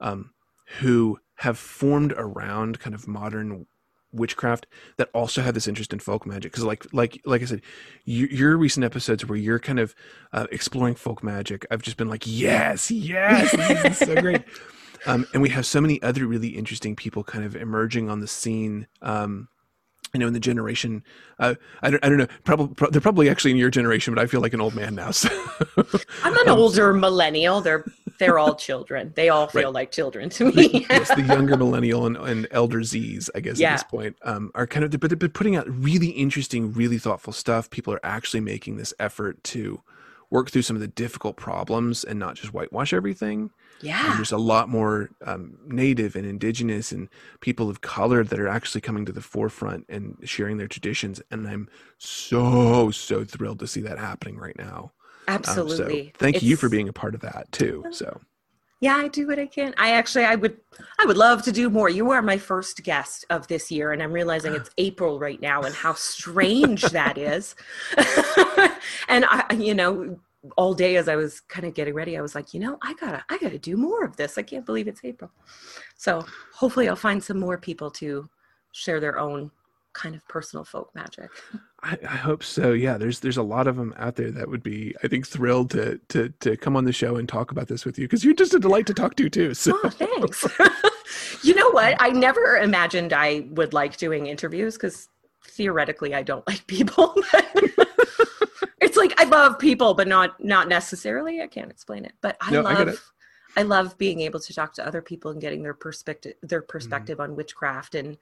who have formed around kind of modern witchcraft that also have this interest in folk magic. Because like I said, your recent episodes where you're kind of exploring folk magic, I've just been like, yes, this is so great. And we have so many other really interesting people kind of emerging on the scene. You know, in the generation, I don't know. They're probably actually in your generation, but I feel like an old man now. So. I'm an older millennial. They're all children. They all feel like children to me. Yes, the younger millennial and elder Zs, I guess, at this point, are kind of, but they're putting out really interesting, really thoughtful stuff. People are actually making this effort to work through some of the difficult problems and not just whitewash everything. Yeah. And there's a lot more native and indigenous and people of color that are actually coming to the forefront and sharing their traditions. And I'm so thrilled to see that happening right now. Absolutely. So thank you for being a part of that too. So. Yeah, I do what I can. I would love to do more. You are my first guest of this year, and I'm realizing it's April right now and how strange that is. And all day as I was kind of getting ready, I was like, I gotta do more of this. I can't believe it's April. So hopefully I'll find some more people to share their own kind of personal folk magic. I hope so. Yeah, there's a lot of them out there that would be, I think, thrilled to come on the show and talk about this with you, because you're just a delight to talk to too. So. Oh, thanks. You know what? I never imagined I would like doing interviews, because theoretically I don't like people. It's like I love people, but not necessarily. I can't explain it, but I love being able to talk to other people and getting their perspective on witchcraft. And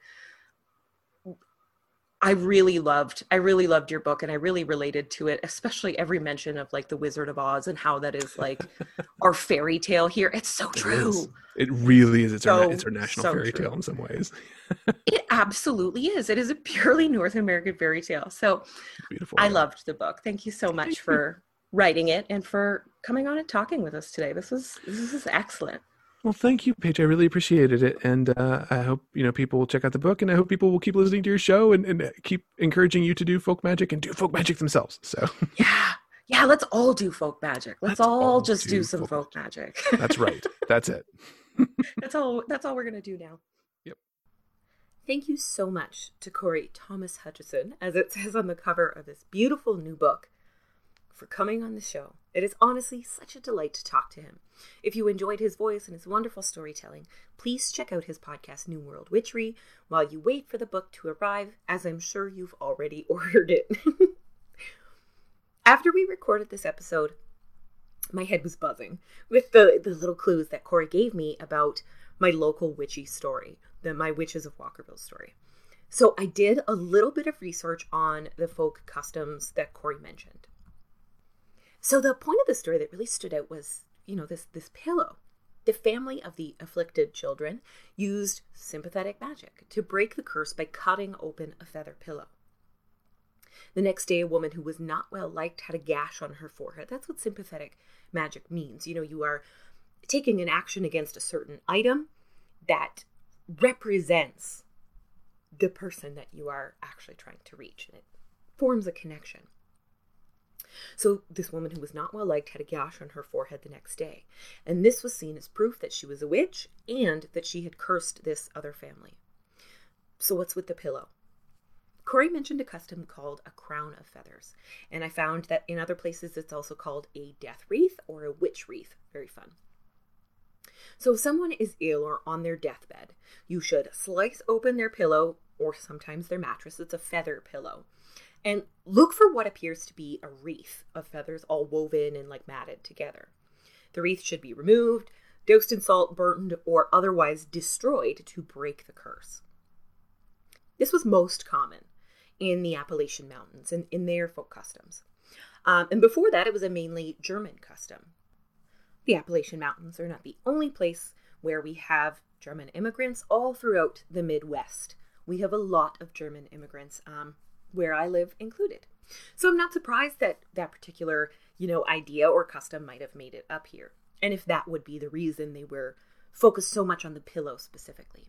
I really loved your book, and I really related to it, especially every mention of like the Wizard of Oz and how that is like our fairy tale here. It's so true. It really is. It's our national fairy tale in some ways. It absolutely is. It is a purely North American fairy tale. So beautiful. I loved the book. Thank you so much for writing it and for coming on and talking with us today. This is excellent. Well, thank you, Paige. I really appreciated it. And I hope, people will check out the book, and I hope people will keep listening to your show and keep encouraging you to do folk magic and do folk magic themselves. So yeah, let's all do folk magic. Let's all just do some folk magic. That's right. That's it. That's all we're going to do now. Yep. Thank you so much to Corey Thomas Hutchison, as it says on the cover of this beautiful new book, for coming on the show. It is honestly such a delight to talk to him. If you enjoyed his voice and his wonderful storytelling, please check out his podcast, New World Witchery, while you wait for the book to arrive, as I'm sure you've already ordered it. After we recorded this episode, my head was buzzing with the little clues that Corey gave me about my local witchy story, my Witches of Walkerville story. So I did a little bit of research on the folk customs that Corey mentioned. So the point of the story that really stood out was, this pillow. The family of the afflicted children used sympathetic magic to break the curse by cutting open a feather pillow. The next day, a woman who was not well liked had a gash on her forehead. That's what sympathetic magic means. You are taking an action against a certain item that represents the person that you are actually trying to reach, and it forms a connection. So this woman who was not well liked had a gash on her forehead the next day, and this was seen as proof that she was a witch and that she had cursed this other family. So what's with the pillow? Corey mentioned a custom called a crown of feathers, and I found that in other places it's also called a death wreath or a witch wreath. Very fun. So if someone is ill or on their deathbed, you should slice open their pillow, or sometimes their mattress. It's a feather pillow. And look for what appears to be a wreath of feathers all woven and like matted together. The wreath should be removed, doused in salt, burned, or otherwise destroyed to break the curse. This was most common in the Appalachian Mountains and in their folk customs. And before that, it was a mainly German custom. The Appalachian Mountains are not the only place where we have German immigrants. All throughout the Midwest, we have a lot of German immigrants, where I live included. So I'm not surprised that that particular, idea or custom might have made it up here. And if that would be the reason they were focused so much on the pillow specifically.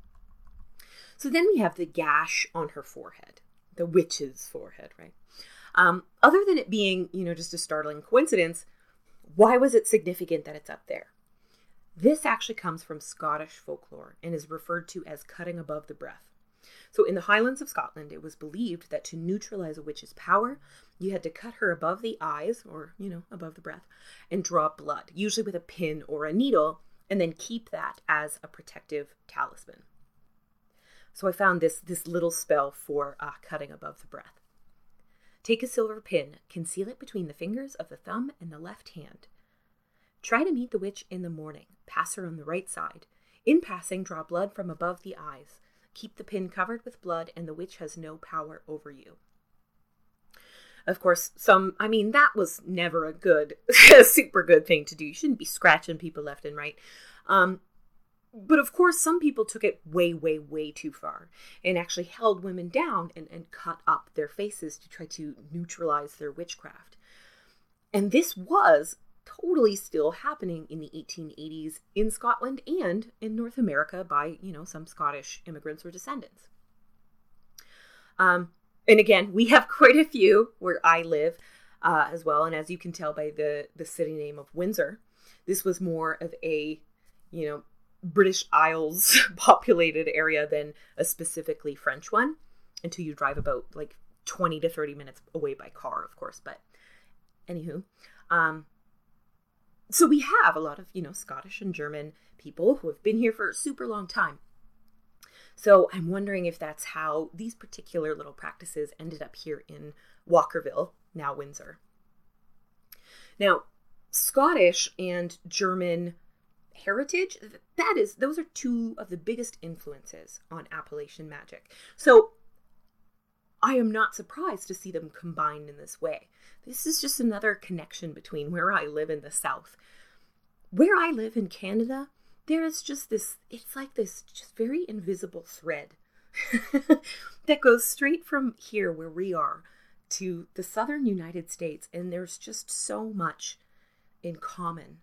So then we have the gash on her forehead, the witch's forehead, right? Other than it being, just a startling coincidence, why was it significant that it's up there? This actually comes from Scottish folklore and is referred to as cutting above the breath. So in the Highlands of Scotland, it was believed that to neutralize a witch's power, you had to cut her above the eyes, or, above the breath, and draw blood, usually with a pin or a needle, and then keep that as a protective talisman. So I found this little spell for cutting above the breath. Take a silver pin, conceal it between the fingers of the thumb and the left hand. Try to meet the witch in the morning. Pass her on the right side. In passing, draw blood from above the eyes. Keep the pin covered with blood, and the witch has no power over you. Of course, that was never a good, super good thing to do. You shouldn't be scratching people left and right. But of course, some people took it way, way, way too far and actually held women down and cut up their faces to try to neutralize their witchcraft. And this was totally still happening in the 1880s in Scotland and in North America by, some Scottish immigrants or descendants. And again, we have quite a few where I live. as well. And as you can tell by the city name of Windsor, this was more of a, British Isles populated area than a specifically French one, until you drive about like 20 to 30 minutes away by car, of course. But anywho, so we have a lot of, Scottish and German people who have been here for a super long time. So I'm wondering if that's how these particular little practices ended up here in Walkerville, now Windsor. Now, Scottish and German heritage, those are two of the biggest influences on Appalachian magic. So I am not surprised to see them combined in this way. This is just another connection between where I live in the South. Where I live in Canada, there is just this, it's like this just very invisible thread that goes straight from here where we are to the southern United States. And there's just so much in common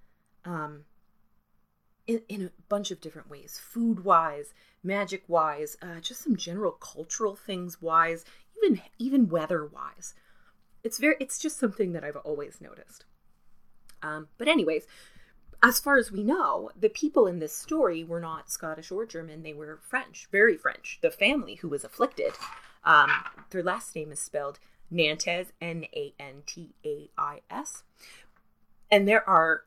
in a bunch of different ways, food-wise, magic-wise, just some general cultural things-wise, even weather-wise. It's just something that I've always noticed. But anyways, as far as we know, the people in this story were not Scottish or German. They were French, very French. The family who was afflicted, their last name is spelled Nantais, Nantais. And there are,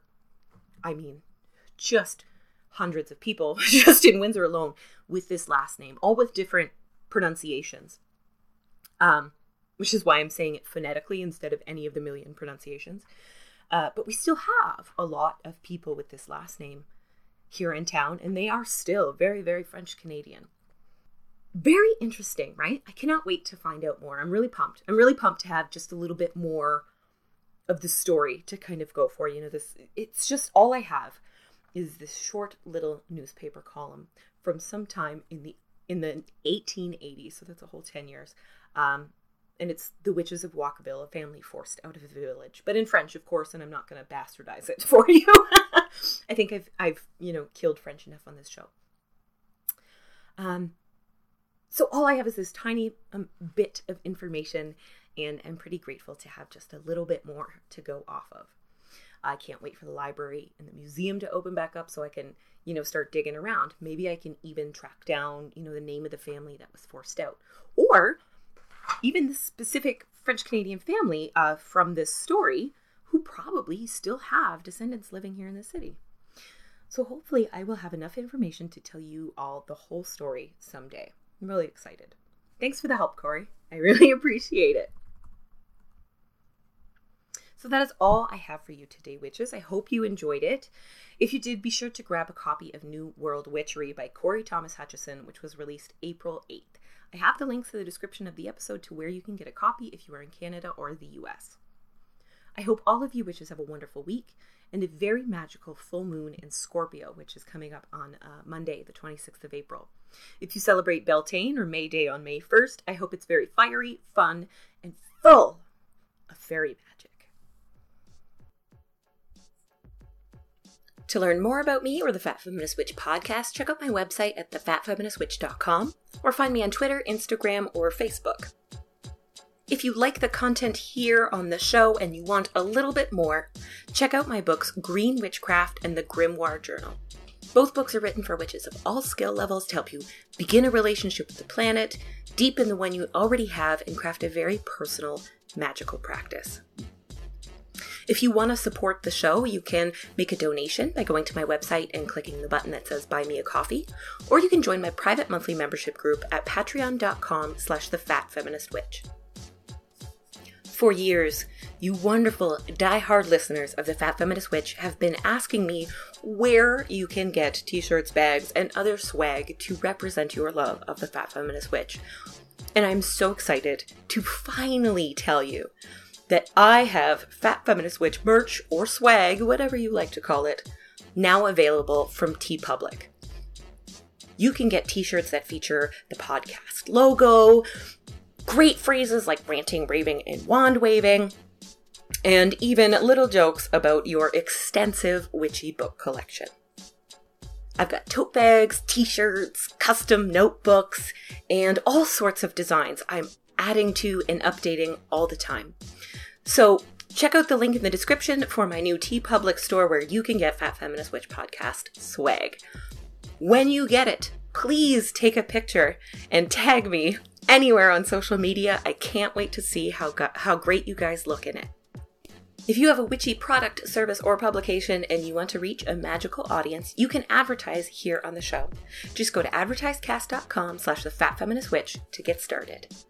just hundreds of people just in Windsor alone with this last name, all with different pronunciations, which is why I'm saying it phonetically instead of any of the million pronunciations. But we still have a lot of people with this last name here in town, and they are still very, very French Canadian. Very interesting, right? I cannot wait to find out more. I'm really pumped. I'm really pumped to have just a little bit more of the story to kind of go for. It's just all I have is this short little newspaper column from sometime in the 1880s. So that's a whole 10 years. And it's The Witches of Walkerville, a family forced out of the village. But in French, of course, and I'm not going to bastardize it for you. I think I've killed French enough on this show. So all I have is this tiny bit of information, and I'm pretty grateful to have just a little bit more to go off of. I can't wait for the library and the museum to open back up so I can, start digging around. Maybe I can even track down, the name of the family that was forced out. Or even the specific French-Canadian family from this story who probably still have descendants living here in the city. So hopefully I will have enough information to tell you all the whole story someday. I'm really excited. Thanks for the help, Corey. I really appreciate it. So that is all I have for you today, witches. I hope you enjoyed it. If you did, be sure to grab a copy of New World Witchery by Corey Thomas Hutchison, which was released April 8th. I have the links in the description of the episode to where you can get a copy if you are in Canada or the US. I hope all of you witches have a wonderful week and a very magical full moon in Scorpio, which is coming up on Monday, the 26th of April. If you celebrate Beltane or May Day on May 1st, I hope it's very fiery, fun, and full of fairy magic. To learn more about me or the Fat Feminist Witch podcast, check out my website at thefatfeministwitch.com or find me on Twitter, Instagram, or Facebook. If you like the content here on the show and you want a little bit more, check out my books Green Witchcraft and The Grimoire Journal. Both books are written for witches of all skill levels to help you begin a relationship with the planet, deepen the one you already have, and craft a very personal, magical practice. If you want to support the show, you can make a donation by going to my website and clicking the button that says Buy Me a Coffee, or you can join my private monthly membership group at patreon.com/thefatfeministwitch. For years, you wonderful, die-hard listeners of The Fat Feminist Witch have been asking me where you can get t-shirts, bags, and other swag to represent your love of The Fat Feminist Witch. And I'm so excited to finally tell you that I have Fat Feminist Witch merch or swag, whatever you like to call it, now available from TeePublic. You can get t-shirts that feature the podcast logo, great phrases like ranting, raving, and wand waving, and even little jokes about your extensive witchy book collection. I've got tote bags, t-shirts, custom notebooks, and all sorts of designs I'm adding to and updating all the time. So check out the link in the description for my new TeePublic store where you can get Fat Feminist Witch podcast swag. When you get it, please take a picture and tag me anywhere on social media. I can't wait to see how great you guys look in it. If you have a witchy product, service, or publication and you want to reach a magical audience, you can advertise here on the show. Just go to advertisecast.com/thefatfeministwitch to get started.